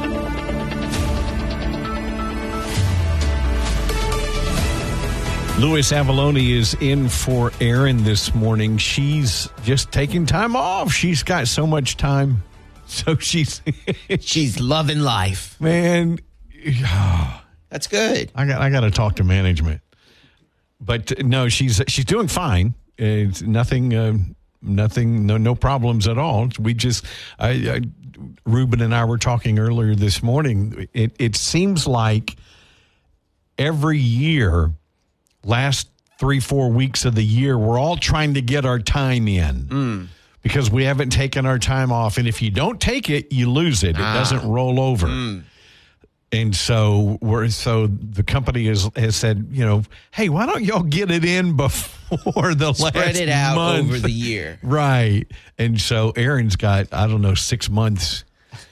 Louis Avallone is in for Aaron this morning. She's just taking time off. She's got so much time. So she's loving life. Man, that's good. I got to talk to management. But no, she's doing fine. It's nothing, no problems at all. We just, Ruben and I were talking earlier this morning. It seems like every year, last 3-4 weeks of the year, we're all trying to get our time in because we haven't taken our time off. And if you don't take it, you lose it. It doesn't roll over. And so the company has said, hey, why don't y'all get it in before the last month? Spread it out over the year. Right. And so Erin's got, 6 months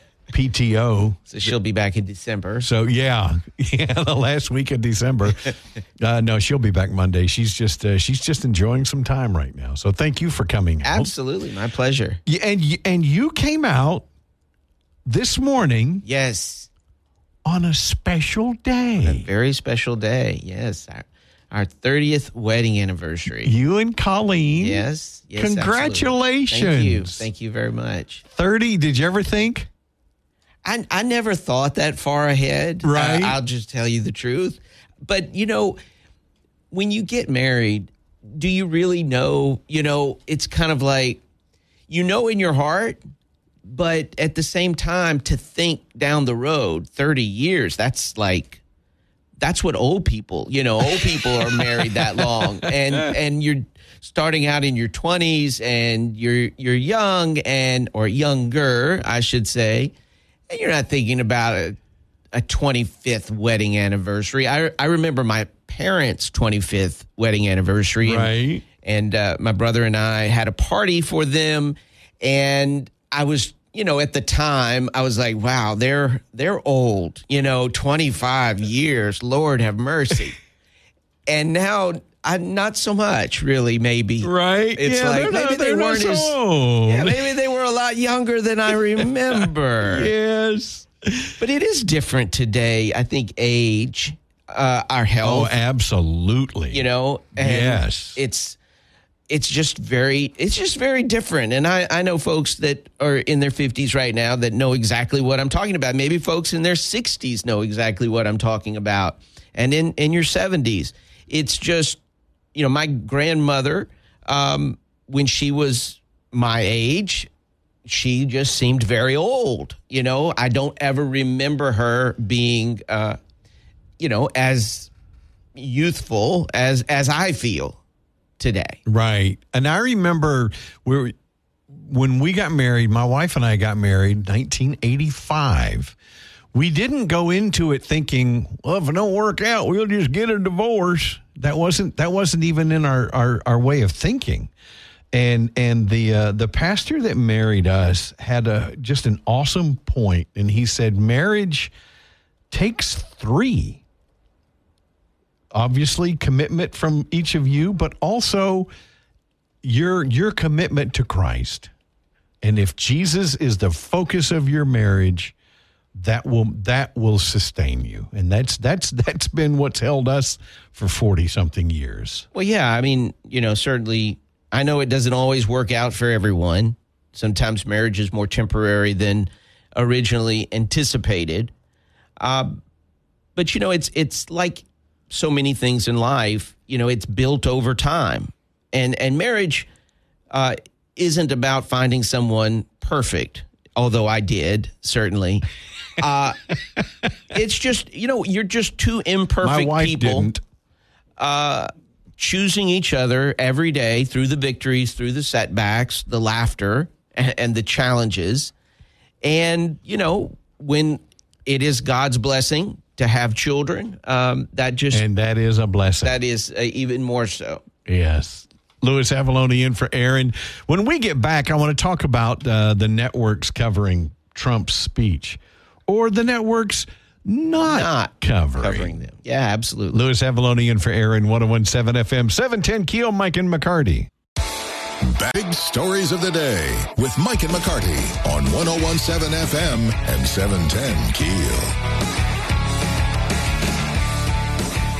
PTO. So she'll be back in December. So, yeah, the last week of December. No, she'll be back Monday. She's just enjoying some time right now. So thank you for coming out. Absolutely. My pleasure. Yeah, and you came out this morning. Yes. On a special day. A very special day, yes. Our 30th wedding anniversary. You and Colleen. Yes. Congratulations. Absolutely. Thank you very much. 30, did you ever think? I never thought that far ahead. Right. I'll just tell you the truth. But, when you get married, do you really know? It's kind of like, in your heart, but at the same time, to think down the road, 30 years, that's what old people, old people are married that long. And you're starting out in your 20s and you're young or younger, I should say. And you're not thinking about a 25th wedding anniversary. I remember my parents' 25th wedding anniversary. Right. And my brother and I had a party for them. And I was, at the time, I was like, wow, they're old, 25 years. Lord have mercy. And now, not so much, really, maybe. Right. It's maybe they weren't as old. Yeah, maybe they were a lot younger than I remember. Yes. But it is different today. I think age, our health. Oh, absolutely. And yes. It's just very different. And I know folks that are in their 50s right now that know exactly what I'm talking about. Maybe folks in their 60s know exactly what I'm talking about. And in your 70s, it's just, my grandmother, when she was my age, she just seemed very old. I don't ever remember her being, as youthful as I feel today. Right. And I remember when we got married, my wife and I got married 1985. We didn't go into it thinking, well, if it don't work out, we'll just get a divorce. That wasn't even in our way of thinking. And the pastor that married us had just an awesome point. And he said, marriage takes 3. Obviously, commitment from each of you, but also your commitment to Christ. And if Jesus is the focus of your marriage, that will sustain you. And that's been what's held us for 40-something years. Well, yeah, I mean, certainly, I know it doesn't always work out for everyone. Sometimes marriage is more temporary than originally anticipated. But it's like so many things in life, it's built over time. And marriage isn't about finding someone perfect, although I did, certainly. It's just, you're just two imperfect My wife people didn't. Choosing each other every day through the victories, through the setbacks, the laughter, and the challenges. And, when it is God's blessing to have children, and that is a blessing. That is even more so. Yes. Louis Avallone in for Aaron. When we get back, I want to talk about the networks covering Trump's speech, or the networks not covering them. Yeah, absolutely. Louis Avallone in for Aaron, 101.7 FM, 710 Keel, Mike and McCarty. Big stories of the day with Mike and McCarty on 101.7 FM and 710 Keel.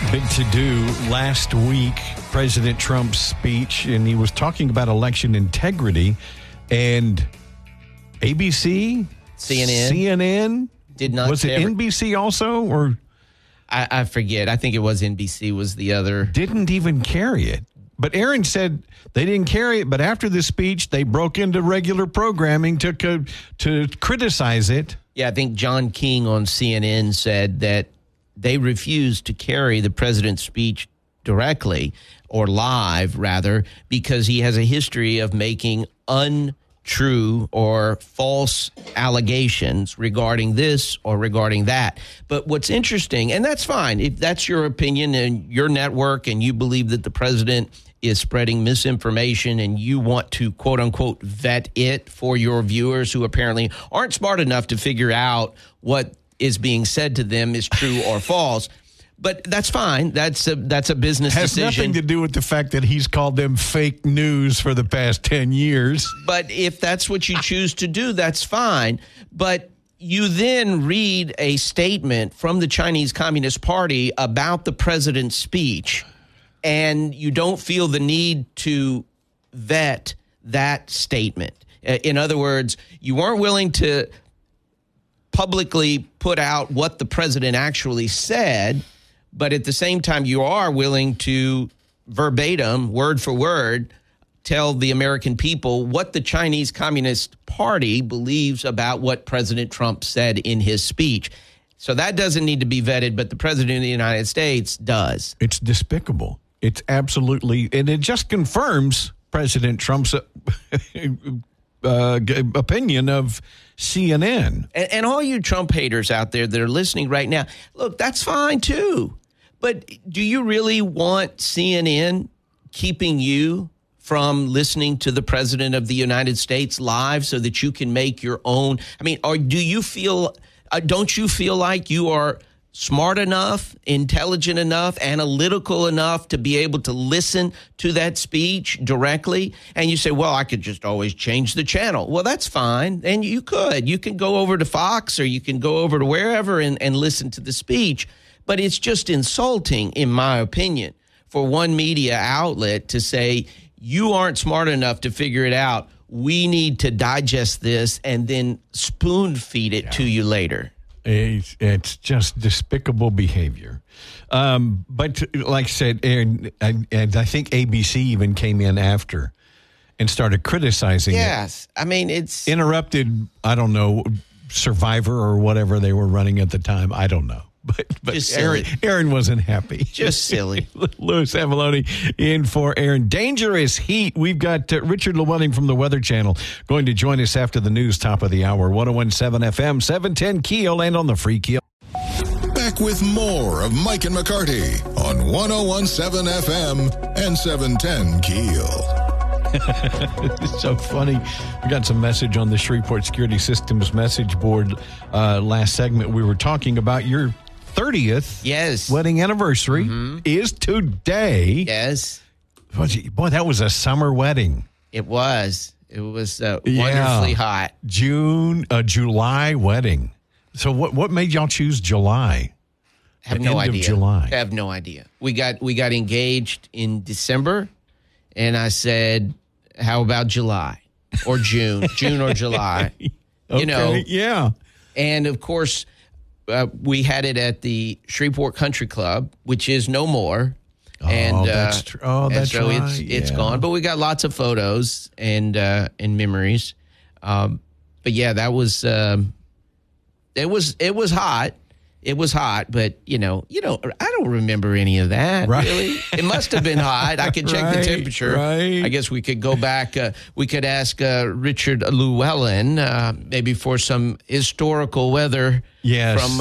big to-do last week, President Trump's speech, and he was talking about election integrity, and ABC, CNN did not. Was it NBC also, or I forget? I think it was NBC was the other. Didn't even carry it. But Aaron said they didn't carry it, but after the speech, they broke into regular programming to criticize it. Yeah, I think John King on CNN said that they refused to carry the president's speech directly, or live rather, because he has a history of making untrue or false allegations regarding this or regarding that. But what's interesting, and that's fine, if that's your opinion and your network and you believe that the president is spreading misinformation and you want to, quote unquote, vet it for your viewers who apparently aren't smart enough to figure out what is being said to them is true or false. But that's fine. That's a business decision. Has nothing to do with the fact that he's called them fake news for the past 10 years. But if that's what you choose to do, that's fine. But you then read a statement from the Chinese Communist Party about the president's speech, and you don't feel the need to vet that statement. In other words, you weren't willing to publicly put out what the president actually said, but at the same time, you are willing to verbatim, word for word, tell the American people what the Chinese Communist Party believes about what President Trump said in his speech. So that doesn't need to be vetted, but the president of the United States does. It's despicable. It's absolutely, and it just confirms President Trump's opinion of CNN. And all you Trump haters out there that are listening right now, look, that's fine too. But do you really want CNN keeping you from listening to the president of the United States live so that you can make your own? I mean, or do you feel, don't you feel like you are smart enough, intelligent enough, analytical enough to be able to listen to that speech directly? And you say, well, I could just always change the channel. Well, that's fine. And you could. You can go over to Fox or you can go over to wherever and listen to the speech. But it's just insulting, in my opinion, for one media outlet to say, you aren't smart enough to figure it out. We need to digest this and then spoon feed it to you later. It's just despicable behavior. But like I said, and I think ABC even came in after and started criticizing it. Yes. I mean, it's interrupted, I don't know, Survivor or whatever they were running at the time. I don't know. But Aaron wasn't happy. Just silly. Louis Avalone in for Aaron. Dangerous heat. We've got Richard Llewellyn from the Weather Channel going to join us after the news, top of the hour. 101.7 FM, 710 Keel, and on the free Keel. Back with more of Mike and McCarty on 101.7 FM and 710 Keel. It's so funny. We got some message on the Shreveport Security Systems message board last segment. We were talking about your 30th wedding anniversary is today. Yes. Boy, that was a summer wedding. It was. It was wonderfully hot. July wedding. So what made y'all choose July? I have no idea. I have no idea. We got engaged in December, and I said, how about July or June? June or July. Okay, you know. Yeah. And of course, we had it at the Shreveport Country Club, which is no more. And that's true. That's so right. It's gone. But we got lots of photos and memories. But yeah, that was it was hot. It was hot, but I don't remember any of that. Right. Really. It must have been hot. I could check the temperature. Right. I guess we could go back. We could ask Richard Llewellyn maybe for some historical weather from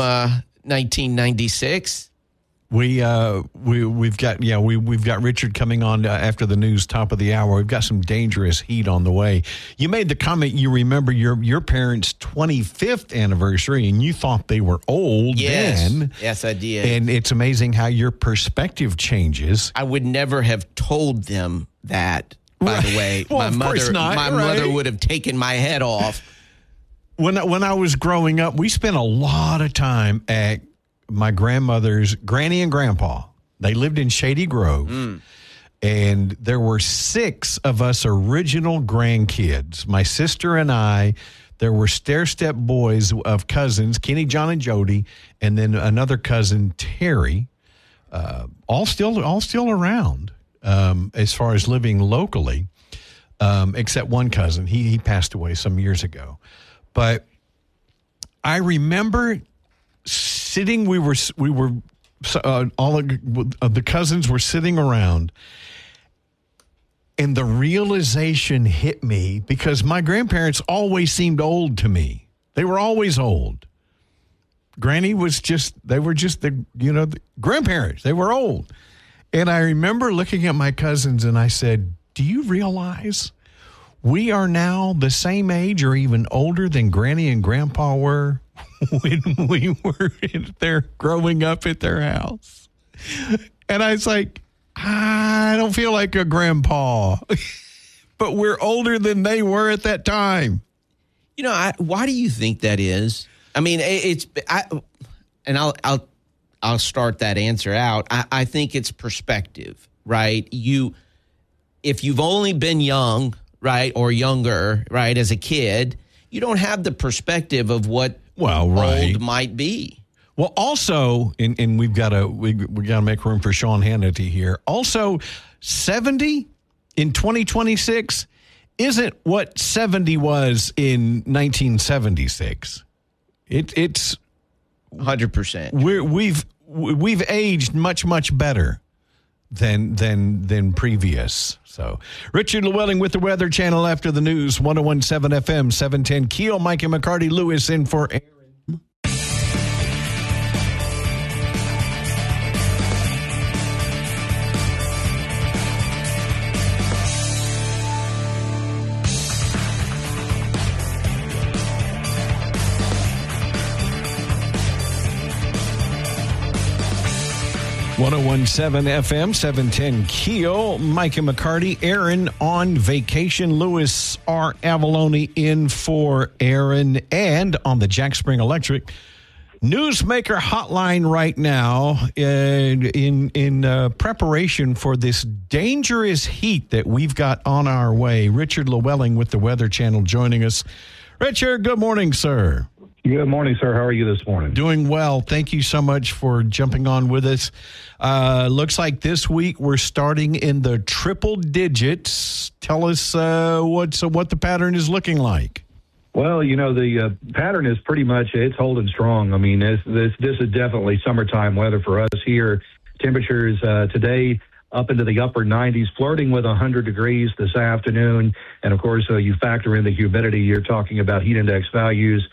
1996. We've got Richard coming on after the news, top of the hour. We've got some dangerous heat on the way. You made the comment you remember your parents' 25th anniversary, and you thought they were old then. Yes, I did. And it's amazing how your perspective changes. I would never have told them that. By the way, well, my mother would have taken my head off. When I was growing up, we spent a lot of time at my grandmother's, Granny and Grandpa, They lived in Shady Grove. And there were 6 of us original grandkids. My sister and I. There were stair-step boys of cousins, Kenny, John, and Jody, and then another cousin, Terry, all still around as far as living locally, except one cousin. He passed away some years ago. But I remember sitting. We were all of the cousins were sitting around. And the realization hit me because my grandparents always seemed old to me. They were always old. Granny was they were just the grandparents. They were old. And I remember looking at my cousins and I said, do you realize we are now the same age or even older than Granny and Grandpa were when we were there growing up at their house? And I was like, I don't feel like a grandpa, but we're older than they were at that time. Why do you think that is? I mean, I'll start that answer out. I think it's perspective, right? If you've only been young, right, or younger, right, as a kid, you don't have the perspective of what old might be. Well, also, and we got to make room for Sean Hannity here. Also, 70 in 2026 isn't what 70 was in 1976. It's 100%. We've aged much better than previous. So, Richard Llewellyn with the Weather Channel after the news. 101.7 FM, 710 Keel. Mike and McCarty Lewis in for Aaron. 101.7 FM, 710 Keel. Mike and McCarty. Aaron on vacation. Lewis R. Avalone in for Aaron. And on the Jack Spring Electric Newsmaker hotline right now in preparation for this dangerous heat that we've got on our way. Richard Llewellyn with the Weather Channel joining us. Richard, good morning, sir. Good morning, sir. How are you this morning? Doing well. Thank you so much for jumping on with us. Looks like this week we're starting in the triple digits. Tell us what the pattern is looking like. Well, the pattern is pretty much, it's holding strong. I mean, this is definitely summertime weather for us here. Temperatures today up into the upper 90s, flirting with 100 degrees this afternoon. And, of course, you factor in the humidity. You're talking about heat index values,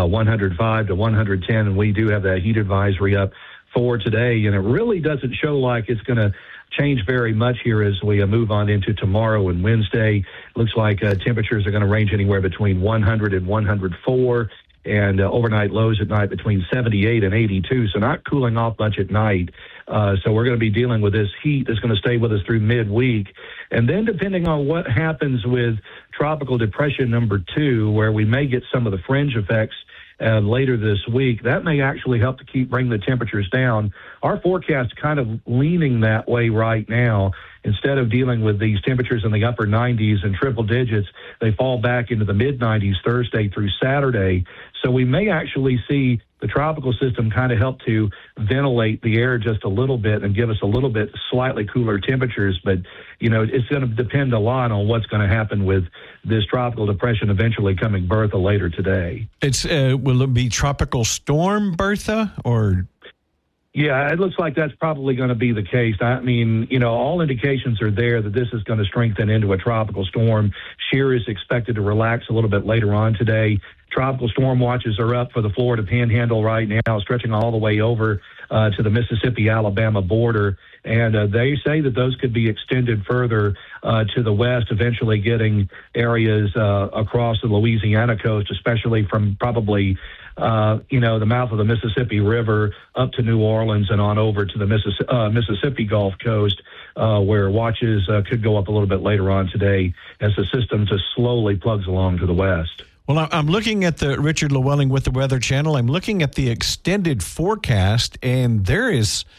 105 to 110, and we do have that heat advisory up for today. And it really doesn't show like it's going to change very much here as we move on into tomorrow and Wednesday. Looks like temperatures are going to range anywhere between 100 and 104, and overnight lows at night between 78 and 82, so not cooling off much at night. So we're going to be dealing with this heat that's going to stay with us through midweek. And then depending on what happens with Tropical Depression number 2, where we may get some of the fringe effects later this week, that may actually help to bring the temperatures down. Our forecast kind of leaning that way right now. Instead of dealing with these temperatures in the upper 90s and triple digits, they fall back into the mid-90s Thursday through Saturday. So we may actually see the tropical system kind of help to ventilate the air just a little bit and give us a little bit slightly cooler temperatures. But, it's going to depend a lot on what's going to happen with this tropical depression eventually coming Bertha later today. Will it be tropical storm Bertha or? Yeah, it looks like that's probably going to be the case. I mean, all indications are there that this is going to strengthen into a tropical storm. Shear is expected to relax a little bit later on today. Tropical storm watches are up for the Florida Panhandle right now, stretching all the way over to the Mississippi-Alabama border. And they say that those could be extended further to the west, eventually getting areas across the Louisiana coast, especially from probably the mouth of the Mississippi River up to New Orleans and on over to the Mississippi Gulf Coast, where watches could go up a little bit later on today as the system just slowly plugs along to the west. Well, I'm looking at the Richard Llewellyn with the Weather Channel. I'm looking at the extended forecast, and there is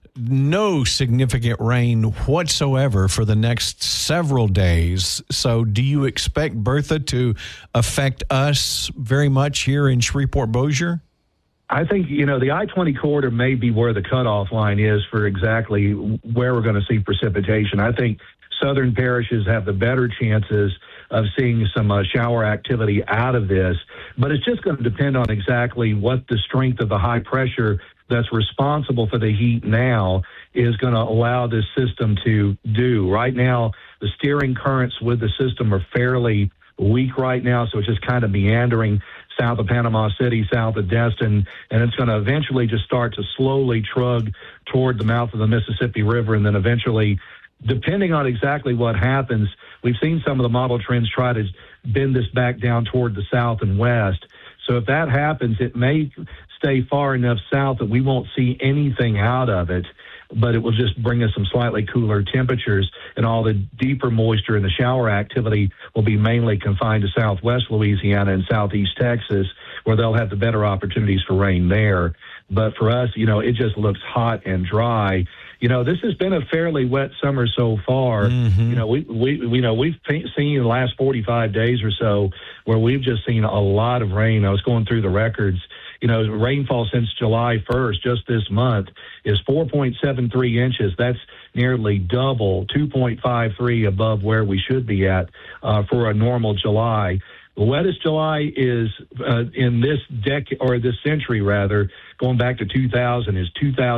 no significant rain whatsoever for the next several days. So do you expect Bertha to affect us very much here in Shreveport-Bossier? I think, the I-20 corridor may be where the cutoff line is for exactly where we're going to see precipitation. I think southern parishes have the better chances of seeing some shower activity out of this, but it's just going to depend on exactly what the strength of the high pressure that's responsible for the heat now is going to allow this system to do. Right now, the steering currents with the system are fairly weak right now, so it's just kind of meandering south of Panama City, south of Destin, and it's going to eventually just start to slowly trug toward the mouth of the Mississippi River, and then eventually, depending on exactly what happens, we've seen some of the model trends try to bend this back down toward the south and west. So if that happens, it may stay far enough south that we won't see anything out of it, but it will just bring us some slightly cooler temperatures, and all the deeper moisture and the shower activity will be mainly confined to southwest Louisiana and southeast Texas, where they'll have the better opportunities for rain there. But for us, it just looks hot and dry. This has been a fairly wet summer so far. Mm-hmm. We've seen in the last 45 days or so where we've just seen a lot of rain. I was going through the records. Rainfall since July 1st, just this month, is 4.73 inches. That's nearly double, 2.53 above where we should be at for a normal July. The wettest July is in this decade, or this century rather, going back to 2000, is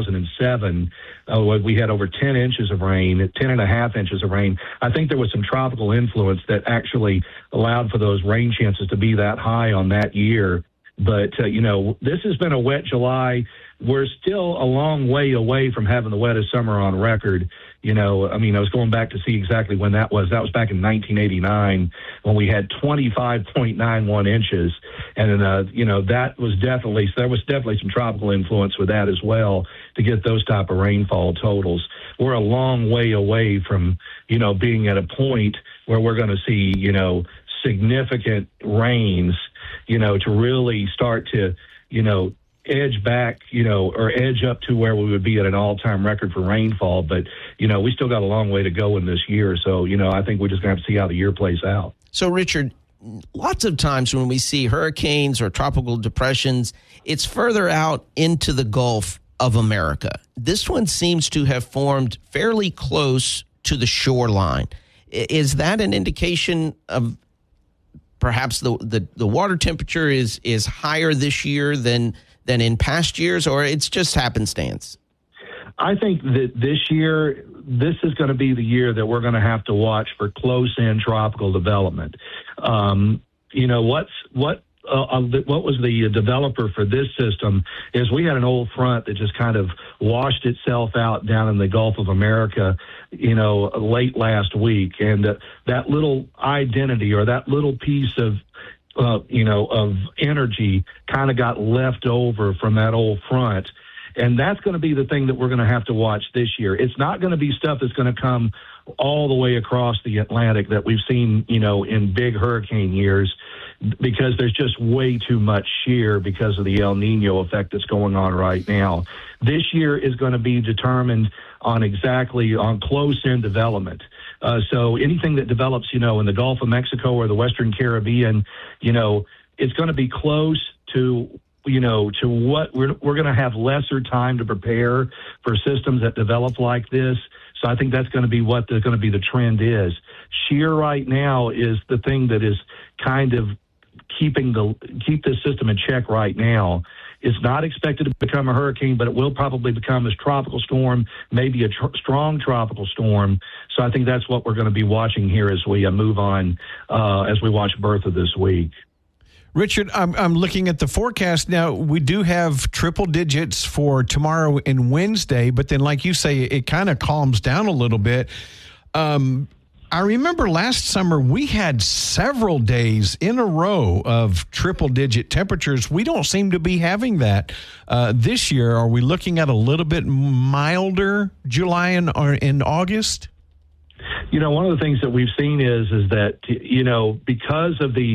2007. We had over 10 inches of rain, 10.5 inches of rain. I think there was some tropical influence that actually allowed for those rain chances to be that high on that year. But, this has been a wet July. We're still a long way away from having the wettest summer on record. I was going back to see exactly when that was. That was back in 1989 when we had 25.91 inches. And, there was definitely some tropical influence with that as well to get those type of rainfall totals. We're a long way away from, being at a point where we're going to see, significant rains, to really start to, edge back, or edge up to where we would be at an all-time record for rainfall. But, we still got a long way to go in this year. So, I think we're just going to have to see how the year plays out. So, Richard, lots of times when we see hurricanes or tropical depressions, it's further out into the Gulf of America. This one seems to have formed fairly close to the shoreline. Is that an indication of perhaps the water temperature is higher this year than in past years, or it's just happenstance? I think that this year, this is going to be the year that we're going to have to watch for close-in tropical development. What was the developer for this system is we had an old front that just kind of washed itself out down in the Gulf of America, late last week. And that little identity, or that little piece of energy kind of got left over from that old front. And that's going to be the thing that we're going to have to watch this year. It's not going to be stuff that's going to come all the way across the Atlantic that we've seen, in big hurricane years, because there's just way too much shear because of the El Nino effect that's going on right now. This year is going to be determined on close-in development. So anything that develops, in the Gulf of Mexico or the Western Caribbean, it's going to be close to what we're going to have lesser time to prepare for systems that develop like this. So I think that's going to be the trend is. Shear right now is the thing that is kind of keep this system in check right now. It's not expected to become a hurricane, but it will probably become a tropical storm, maybe a strong tropical storm. So I think that's what we're going to be watching here as we move on, as we watch Bertha this week. Richard, I'm looking at the forecast now. We do have triple digits for tomorrow and Wednesday, but then, like you say, it kind of calms down a little bit. I remember last summer we had several days in a row of triple-digit temperatures. We don't seem to be having that this year. Are we looking at a little bit milder July and August? One of the things that we've seen is that, because of the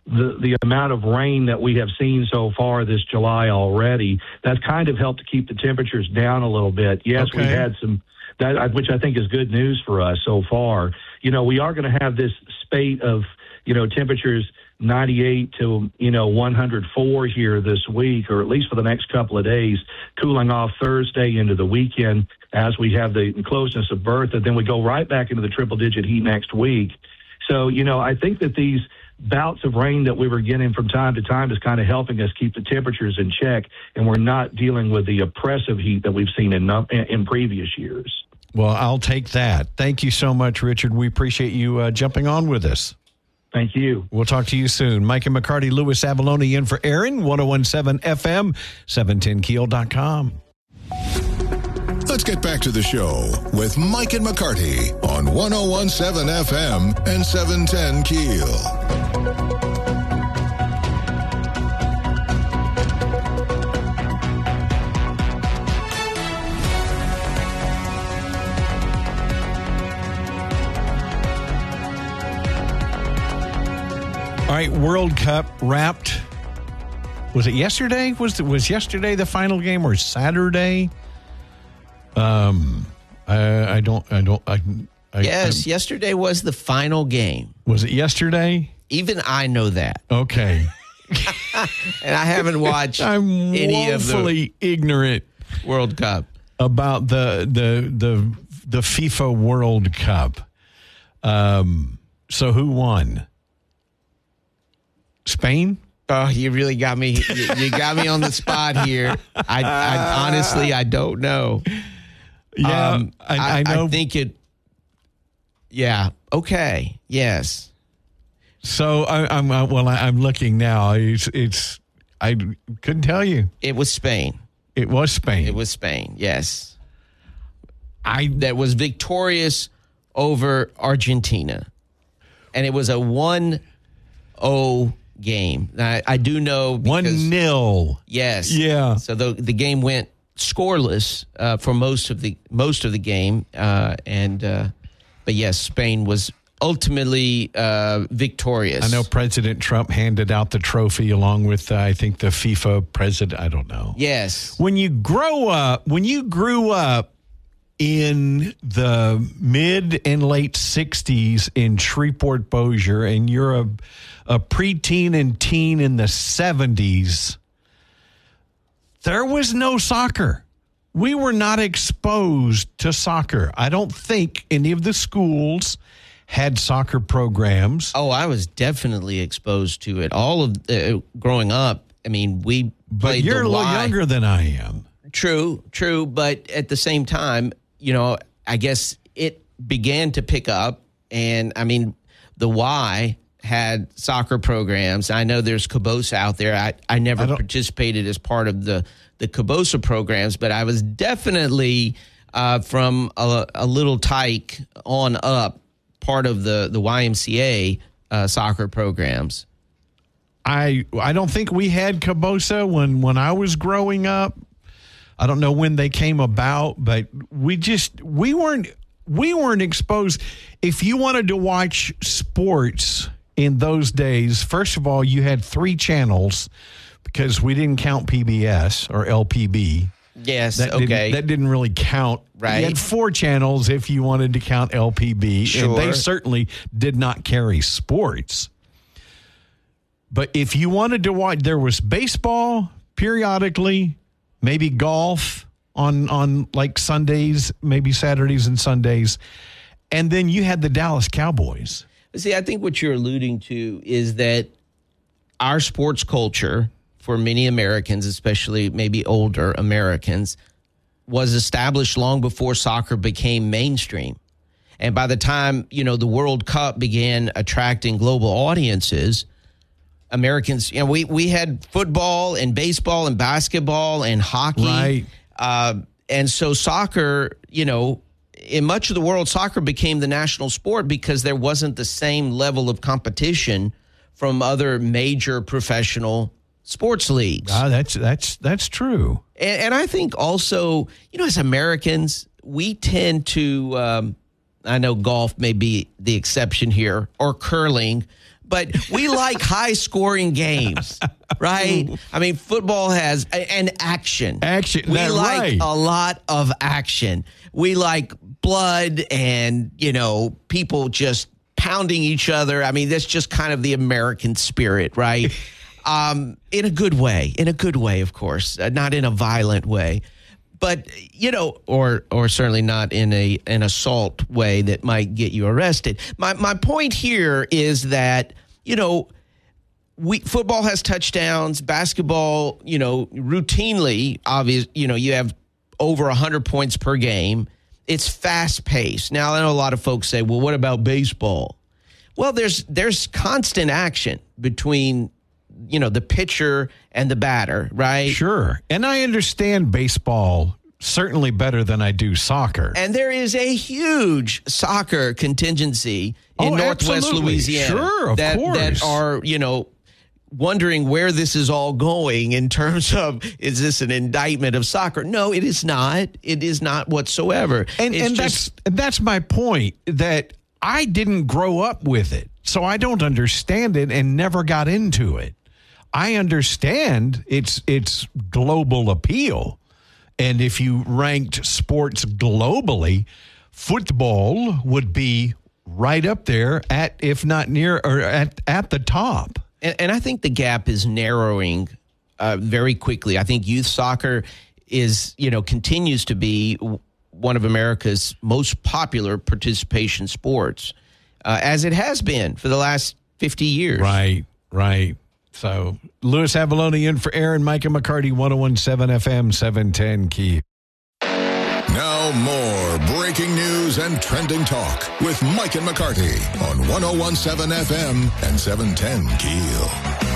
the amount of rain that we have seen so far this July already, that's kind of helped to keep the temperatures down a little bit. Yes, Okay. we've had some, which I think is good news for us so far. We are going to have this spate of, temperatures 98 to, 104 here this week, or at least for the next couple of days, cooling off Thursday into the weekend as we have the closeness of Bertha. Then we go right back into the triple-digit heat next week. So, I think that these bouts of rain that we were getting from time to time is kind of helping us keep the temperatures in check, and we're not dealing with the oppressive heat that we've seen in previous years. Well, I'll take that. Thank you so much, Richard. We appreciate you jumping on with us. Thank you. We'll talk to you soon. Mike and McCarty, Louis Avalone in for Aaron, 1017 FM, 710keel.com. Let's get back to the show with Mike and McCarty on 1017 FM and 710 Keel. All right, World Cup wrapped. Was it yesterday? Was yesterday the final game or Saturday? Yesterday was the final game. Was it yesterday? Even I know that. Okay. And I haven't watched I'm any of the woefully ignorant World Cup about the FIFA World Cup. So who won? Spain? Oh, you really got me. You got me on the spot here. I honestly, I don't know. Yeah, I know. I think it. Yeah. Okay. Yes. So I'm looking now. It's I couldn't tell you. It was Spain. It was Spain. It was Spain. Yes. That was victorious over Argentina, and it was a 1-0 game. I do know because, 1-0. Yes. Yeah. So the game went scoreless for most of the game, but yes, Spain was ultimately victorious. I know President Trump handed out the trophy along with I think the FIFA president. I don't know. Yes. When you grew up in the mid and late 60s in Shreveport Bossier, and you're a preteen and teen in the 70s, there was no soccer. We were not exposed to soccer. I don't think any of the schools had soccer programs. Oh, I was definitely exposed to it. All of growing up, I mean, we played But you're a little younger than I am. True. But at the same time, I guess it began to pick up. And, I mean, the Y had soccer programs. I know there's Cabosa out there. I never participated as part of the Cabosa programs, but I was definitely from a little tyke on up part of the YMCA soccer programs. I don't think we had Cabosa when I was growing up. I don't know when they came about, but we weren't exposed. If you wanted to watch sports in those days, first of all, you had 3 channels because we didn't count PBS or LPB. Yes, that didn't really count. Right. You had 4 channels if you wanted to count LPB, Sure. and they certainly did not carry sports. But if you wanted to watch, there was baseball periodically, maybe golf on like Sundays, maybe Saturdays and Sundays, and then you had the Dallas Cowboys. See, I think what you're alluding to is that our sports culture for many Americans, especially maybe older Americans, was established long before soccer became mainstream. And by the time, the World Cup began attracting global audiences, Americans, we had football and baseball and basketball and hockey. Right. And so soccer, in much of the world, soccer became the national sport because there wasn't the same level of competition from other major professional sports leagues. That's true. And I think also, as Americans, we tend to, I know golf may be the exception here, or curling, but we like high-scoring games, right? I mean, football has an action. Action. We That's like right. a lot of action. We like blood and, people just pounding each other. I mean, that's just kind of the American spirit, right? In a good way, of course, not in a violent way. But, or certainly not in an assault way that might get you arrested. My point here is that, football has touchdowns, basketball, routinely, you have over 100 points per game. It's fast paced. Now, I know a lot of folks say, well, what about baseball? Well, there's constant action between the pitcher and the batter, right? Sure. And I understand baseball certainly better than I do soccer. And there is a huge soccer contingency in Northwest absolutely. Louisiana. Sure, of course. That are, wondering where this is all going in terms of, is this an indictment of soccer? No, it is not. It is not whatsoever. And that's my point, that I didn't grow up with it, so I don't understand it and never got into it. I understand its global appeal. And if you ranked sports globally, football would be right up there at, if not near, or at the top. And I think the gap is narrowing very quickly. I think youth soccer is, continues to be one of America's most popular participation sports, as it has been for the last 50 years. Right. So, Louis Avallone in for Aaron, Micah McCarty, 101.7 FM, 710 Key. Now more breaking news and trending talk with Mike and McCarty on 101.7 FM and 710 Keel.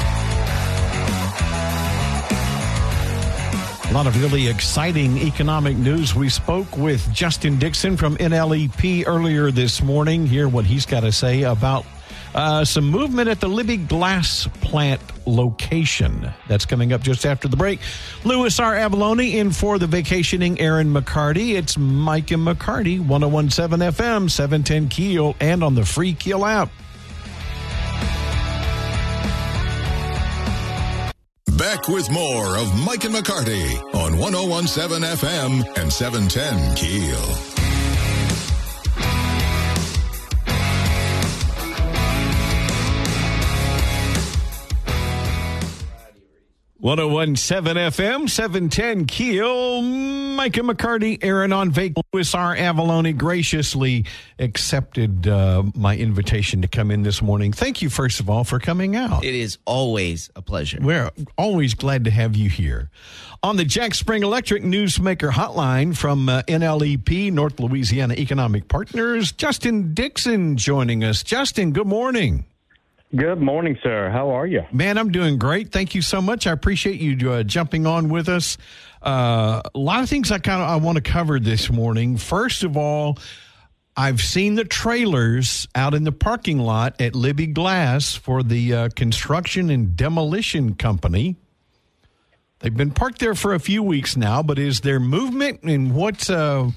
A lot of really exciting economic news. We spoke with Justin Dixon from NLEP earlier this morning. Hear what he's got to say about some movement at the Libby Glass plant location. That's coming up just after the break. Louis R. Avallone in for the vacationing Aaron McCarty. It's Mike and McCarty, 101.7 FM, 710 Keel, and on the free Keel app. Back with more of Mike and McCarty on 101.7 FM and 710 Keel. 101.7 FM, 710 Keel. Micah McCarty, Aaron on vac. Louis R. Avallone graciously accepted my invitation to come in this morning. Thank you, first of all, for coming out. It is always a pleasure. We're always glad to have you here. On the Jack Spring Electric Newsmaker Hotline from NLEP, North Louisiana Economic Partners, Justin Dixon joining us. Justin, good morning. Good morning, sir. How are you? Man, I'm doing great. Thank you so much. I appreciate you jumping on with us. A lot of things I want to cover this morning. First of all, I've seen the trailers out in the parking lot at Libby Glass for the construction and demolition company. They've been parked there for a few weeks now, but is there movement, and what's the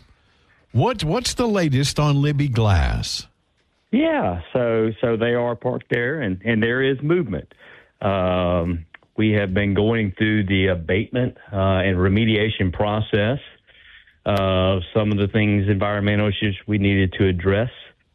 latest on Libby Glass? Yeah, so they are parked there, and there is movement. We have been going through the abatement and remediation process of some of the things, environmental issues we needed to address.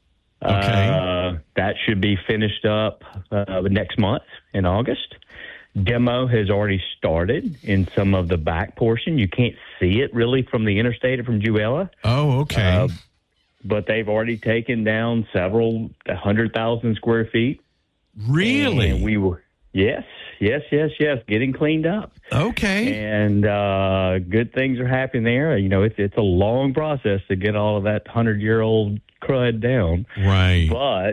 Okay. That should be finished up next month in August. Demo has already started in some of the back portion. You can't see it really from the interstate or from Juella. Oh, okay. But they've already taken down several 100,000 square feet. Really? And we were, yes, getting cleaned up. Okay. And good things are happening there. You know, it's a long process to get all of that 100-year-old crud down. Right.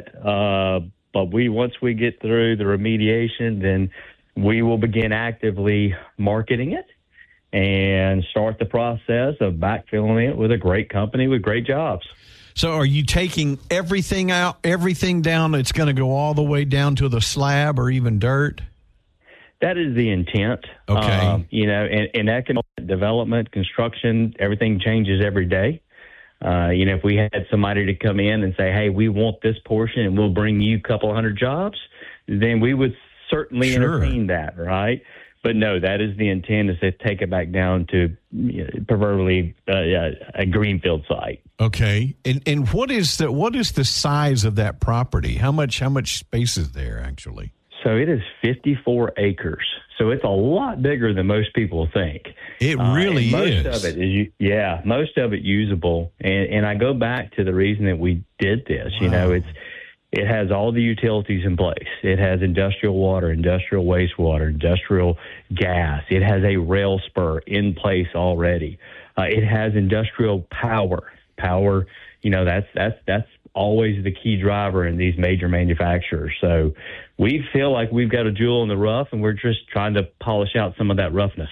But once we get through the remediation, then we will begin actively marketing it and start the process of backfilling it with a great company with great jobs. So are you taking everything out, everything down? It's going to go all the way down to the slab or even dirt? That is the intent. Okay. In economic development, construction, everything changes every day. If we had somebody to come in and say, hey, we want this portion and we'll bring you a couple hundred jobs, then we would certainly entertain that, right? But no, that is the intent, is to take it back down to proverbially a greenfield site. Okay, and what is the size of that property? How much space is there actually? So it is 54 acres. So it's a lot bigger than most people think. It really is. Most of it is, most of it usable. And I go back to the reason that we did this. Wow. You know, it has all the utilities in place. It has industrial water, industrial wastewater, industrial gas. It has a rail spur in place already. It has industrial power. You know, that's always the key driver in these major manufacturers. So we feel like we've got a jewel in the rough, and we're just trying to polish out some of that roughness.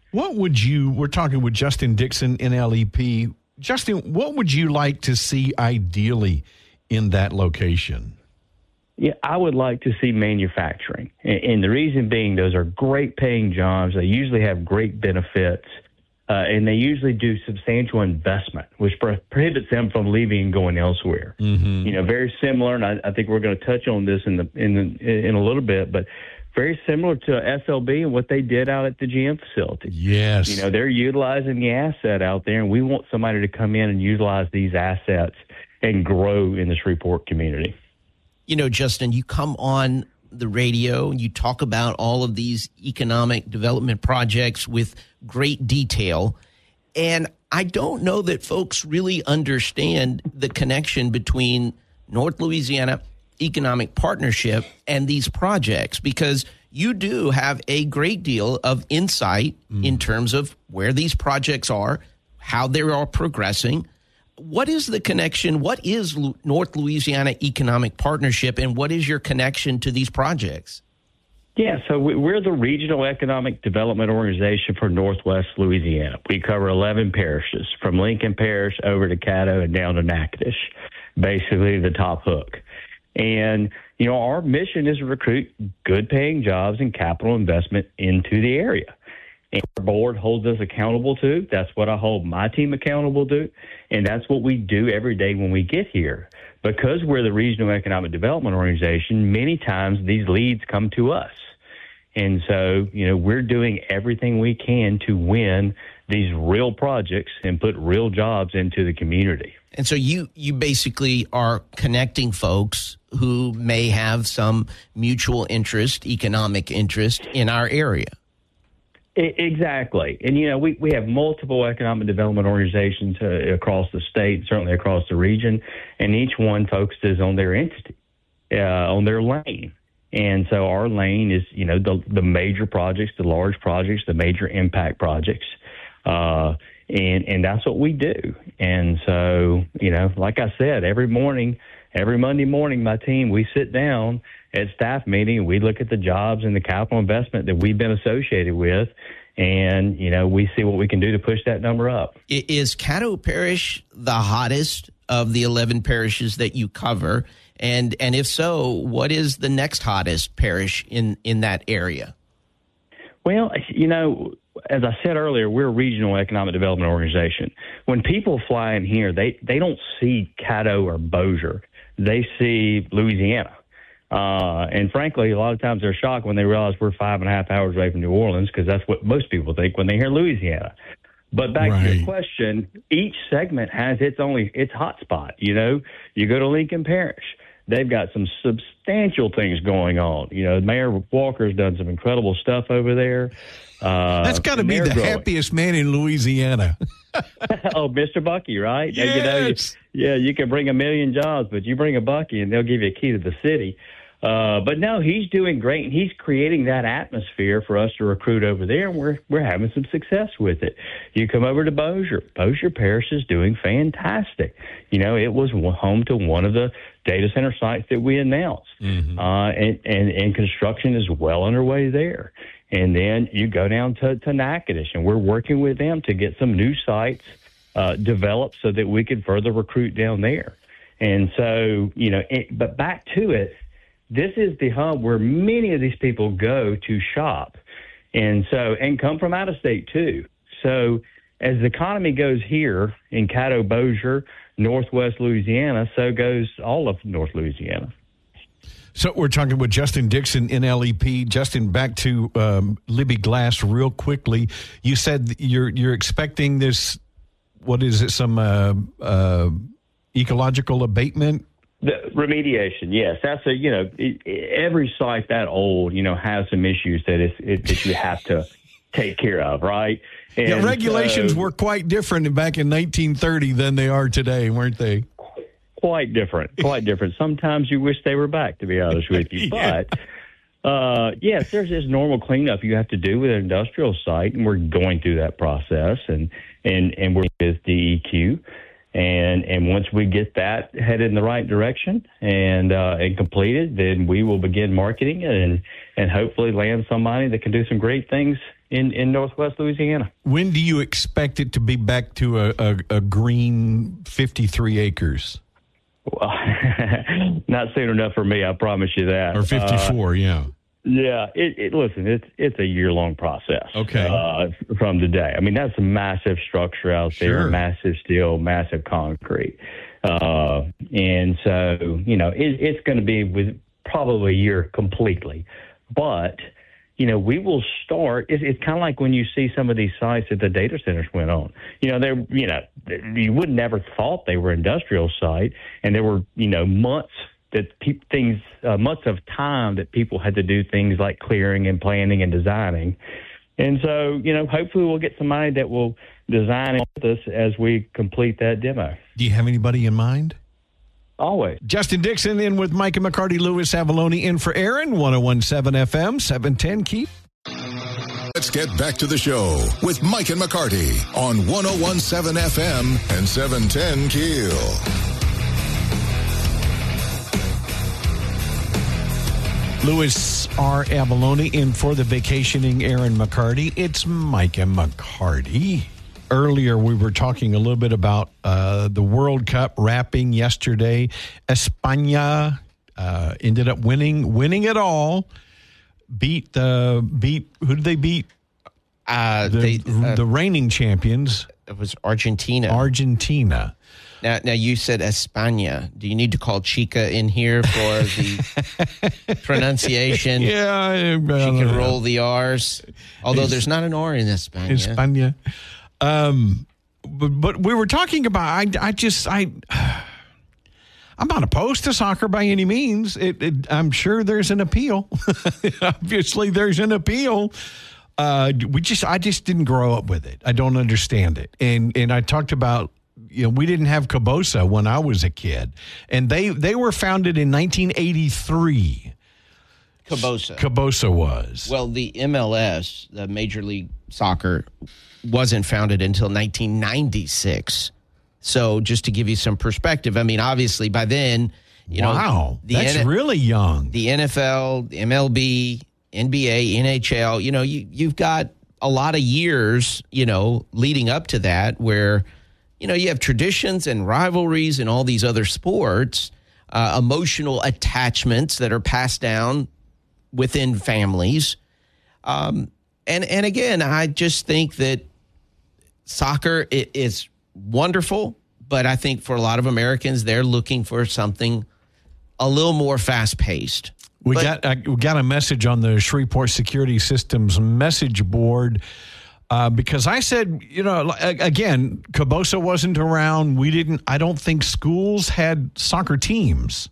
We're talking with Justin Dixon, NLEP. Justin, what would you like to see ideally in that location? Yeah, I would like to see manufacturing. And the reason being, those are great paying jobs. They usually have great benefits. And they usually do substantial investment, which prohibits them from leaving and going elsewhere. Mm-hmm. You know, very similar, and I think we're going to touch on this in a little bit, but very similar to SLB and what they did out at the GM facility. Yes. You know, they're utilizing the asset out there, and we want somebody to come in and utilize these assets and grow in the Shreveport community. You know, Justin, you come on the radio and you talk about all of these economic development projects with great detail. And I don't know that folks really understand the connection between North Louisiana Economic Partnership and these projects, because you do have a great deal of insight in terms of where these projects are, how they are progressing. What is the connection? What is North Louisiana Economic Partnership, and what is your connection to these projects? Yeah, so we're the regional economic development organization for Northwest Louisiana. We cover 11 parishes, from Lincoln Parish over to Caddo and down to Natchitoches, basically the top hook. And, you know, our mission is to recruit good-paying jobs and capital investment into the area. And our board holds us accountable to. That's what I hold my team accountable to. And that's what we do every day when we get here. Because we're the regional economic development organization, many times these leads come to us. And so, you know, we're doing everything we can to win these real projects and put real jobs into the community. And so you basically are connecting folks who may have some mutual interest, economic interest in our area. Exactly. And, you know, we have multiple economic development organizations across the state, certainly across the region, and each one focuses on their entity, on their lane. And so our lane is, you know, the major projects, the large projects, the major impact projects. And that's what we do. And so, you know, like I said, every Monday morning, my team, we sit down at staff meeting, we look at the jobs and the capital investment that we've been associated with, and, you know, we see what we can do to push that number up. Is Caddo Parish the hottest of the 11 parishes that you cover? And if so, what is the next hottest parish in that area? Well, you know, as I said earlier, we're a regional economic development organization. When people fly in here, they don't see Caddo or Bossier. They see Louisiana. And frankly, a lot of times they're shocked when they realize we're 5.5 hours away from New Orleans, because that's what most people think when they hear Louisiana. But back to your question, each segment has its hotspot. You know, you go to Lincoln Parish, they've got some substantial things going on. You know, Mayor Walker's done some incredible stuff over there. That's got to be the happiest man in Louisiana. Oh, Mr. Bucky, right? Yes. You know, you can bring 1 million jobs, but you bring a Bucky and they'll give you a key to the city. But no, he's doing great, and he's creating that atmosphere for us to recruit over there, and we're having some success with it. You come over to Bossier. Bossier Parish is doing fantastic. You know, it was home to one of the data center sites that we announced, and construction is well underway there. And then you go down to Natchitoches, and we're working with them to get some new sites developed so that we can further recruit down there. And so, you know, but back to it, this is the hub where many of these people go to shop, and come from out of state too. So as the economy goes here in Caddo, Bossier, Northwest Louisiana, so goes all of North Louisiana. So we're talking with Justin Dixon in LEP. Justin, back to Libby Glass real quickly. You said you're expecting this, what is it, some ecological abatement? The remediation, yes. That's every site that old, has some issues that you have to take care of, right? And regulations were quite different back in 1930 than they are today, weren't they? Quite different. Sometimes you wish they were back, to be honest with you. Yeah. But, yes, there's this normal cleanup you have to do with an industrial site, and we're going through that process, and we're with DEQ. And once we get that headed in the right direction and completed, then we will begin marketing it and hopefully land somebody that can do some great things in Northwest Louisiana. When do you expect it to be back to a green 53 acres? Well, not soon enough for me, I promise you that. Or 54, yeah. Yeah, listen, it's a year-long process. Okay. From today. I mean, that's a massive structure out there, Sure. massive steel, massive concrete. And so, it's going to be with probably a year completely. But, we will start. It's kind of like when you see some of these sites that the data centers went on. You would never thought they were industrial site, and there were, months months of time that people had to do things like clearing and planning and designing. And so, hopefully we'll get somebody that will design it with us as we complete that demo. Do you have anybody in mind? Always. Justin Dixon in with Mike and McCarty, Louis Avalone in for Aaron, 101.7 FM, 710 Keith. Let's get back to the show with Mike and McCarty on 101.7 FM and 710 Keel. Louis R. Avalone in for the vacationing Aaron McCarty. It's Mike and McCarty. Earlier, we were talking a little bit about the World Cup wrapping yesterday. España ended up winning it all. Beat who did they beat? The reigning champions. It was Argentina. Now you said España. Do you need to call Chica in here for the pronunciation? Yeah, she can roll the R's. Although there's not an R in España. But we were talking about. I'm not opposed to soccer by any means. I'm sure there's an appeal. Obviously, there's an appeal. I just didn't grow up with it. I don't understand it. And I talked about, we didn't have Cabosa when I was a kid, and they were founded in 1983. Cabosa was. Well, the MLS, the Major League Soccer, wasn't founded until 1996. So just to give you some perspective, I mean, obviously by then, that's really young. The NFL, the MLB, NBA, NHL, you've got a lot of years, leading up to that where, you have traditions and rivalries and all these other sports, emotional attachments that are passed down within families. And again, I just think that soccer is wonderful, but I think for a lot of Americans, they're looking for something a little more fast-paced. We got a message on the Shreveport Security Systems message board because I said, again, Cabosa wasn't around. I don't think schools had soccer teams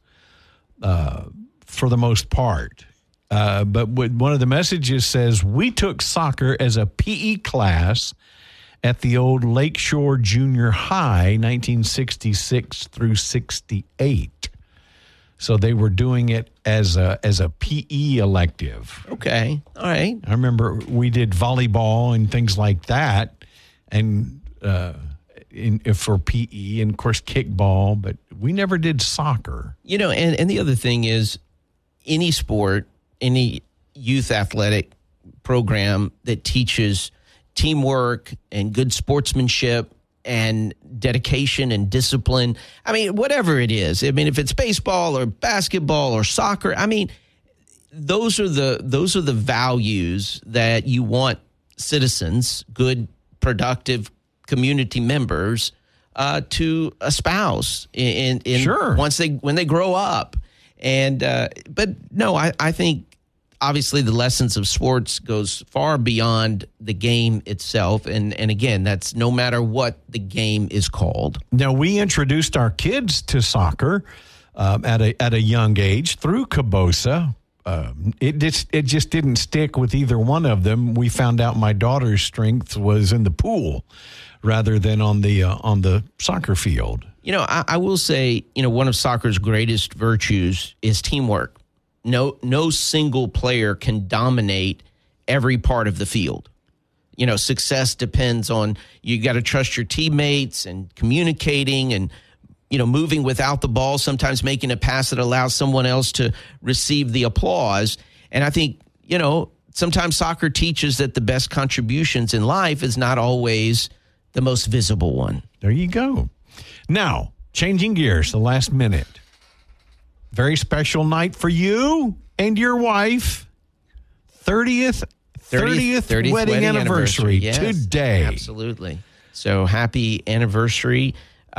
for the most part. But one of the messages says, we took soccer as a PE class at the old Lakeshore Junior High, 1966 through 68. So they were doing it as a PE elective. Okay, all right. I remember we did volleyball and things like that, and for PE, and of course kickball, but we never did soccer. And the other thing is, any sport, any youth athletic program that teaches teamwork and good sportsmanship and dedication and discipline. I mean, whatever it is. I mean, if it's baseball or basketball or soccer, I mean, those are the values that you want citizens, good, productive community members, to espouse in sure. when they grow up. And but no, I think obviously the lessons of sports goes far beyond the game itself. And again, that's no matter what the game is called. Now, we introduced our kids to soccer at a young age through Cabosa. It just didn't stick with either one of them. We found out my daughter's strength was in the pool rather than on the soccer field. You know, I will say, you know, one of soccer's greatest virtues is teamwork. No single player can dominate every part of the field. You know, success depends on, you got to trust your teammates and communicating and, you know, moving without the ball, sometimes making a pass that allows someone else to receive the applause. And I think, you know, sometimes soccer teaches that the best contributions in life is not always the most visible one. There you go. Now, changing gears, the last minute. Very special night for you and your wife. 30th wedding anniversary yes, today. Absolutely. So happy anniversary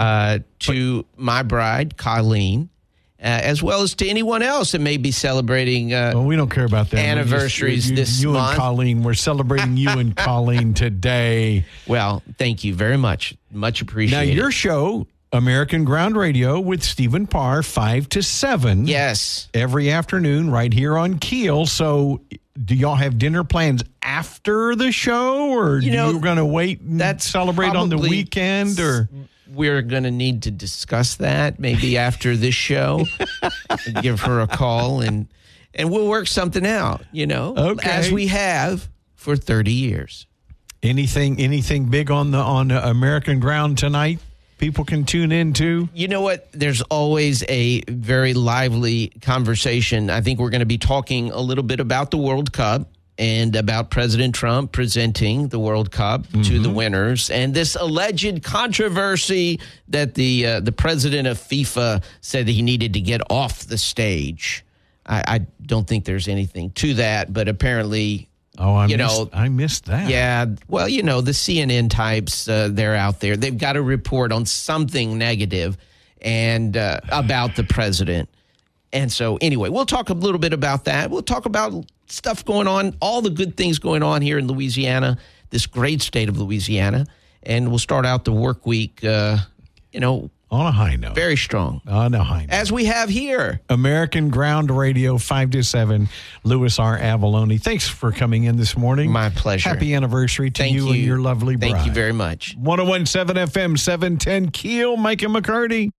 to my bride, Colleen, as well as to anyone else that may be celebrating well, we don't care about that. Anniversaries this month. You and Colleen, we're celebrating you and Colleen today. Well, thank you very much. Much appreciated. Now, your show, American Ground Radio with Stephen Parr, 5 to 7. Yes. Every afternoon right here on Keel. So do y'all have dinner plans after the show, or you're going to wait and celebrate on the weekend? Or we're going to need to discuss that maybe after this show. Give her a call and we'll work something out, you know, as we have for 30 years. Anything big on American Ground tonight? People can tune in to? You know what? There's always a very lively conversation. I think we're going to be talking a little bit about the World Cup and about President Trump presenting the World Cup to the winners, and this alleged controversy that the president of FIFA said that he needed to get off the stage. I don't think there's anything to that, but apparently... I missed that. Yeah. Well, you know, the CNN types, they're out there. They've got to report on something negative and about the president. And so anyway, we'll talk a little bit about that. We'll talk about stuff going on, all the good things going on here in Louisiana, this great state of Louisiana. And we'll start out the work week, on a high note. Very strong. On a high note. As we have here. American Ground Radio, 5 to 7. Louis R. Avalone. Thanks for coming in this morning. My pleasure. Happy anniversary to you and your lovely bride. Thank you very much. 101.7 FM, 710 Keel, Mike and McCarty.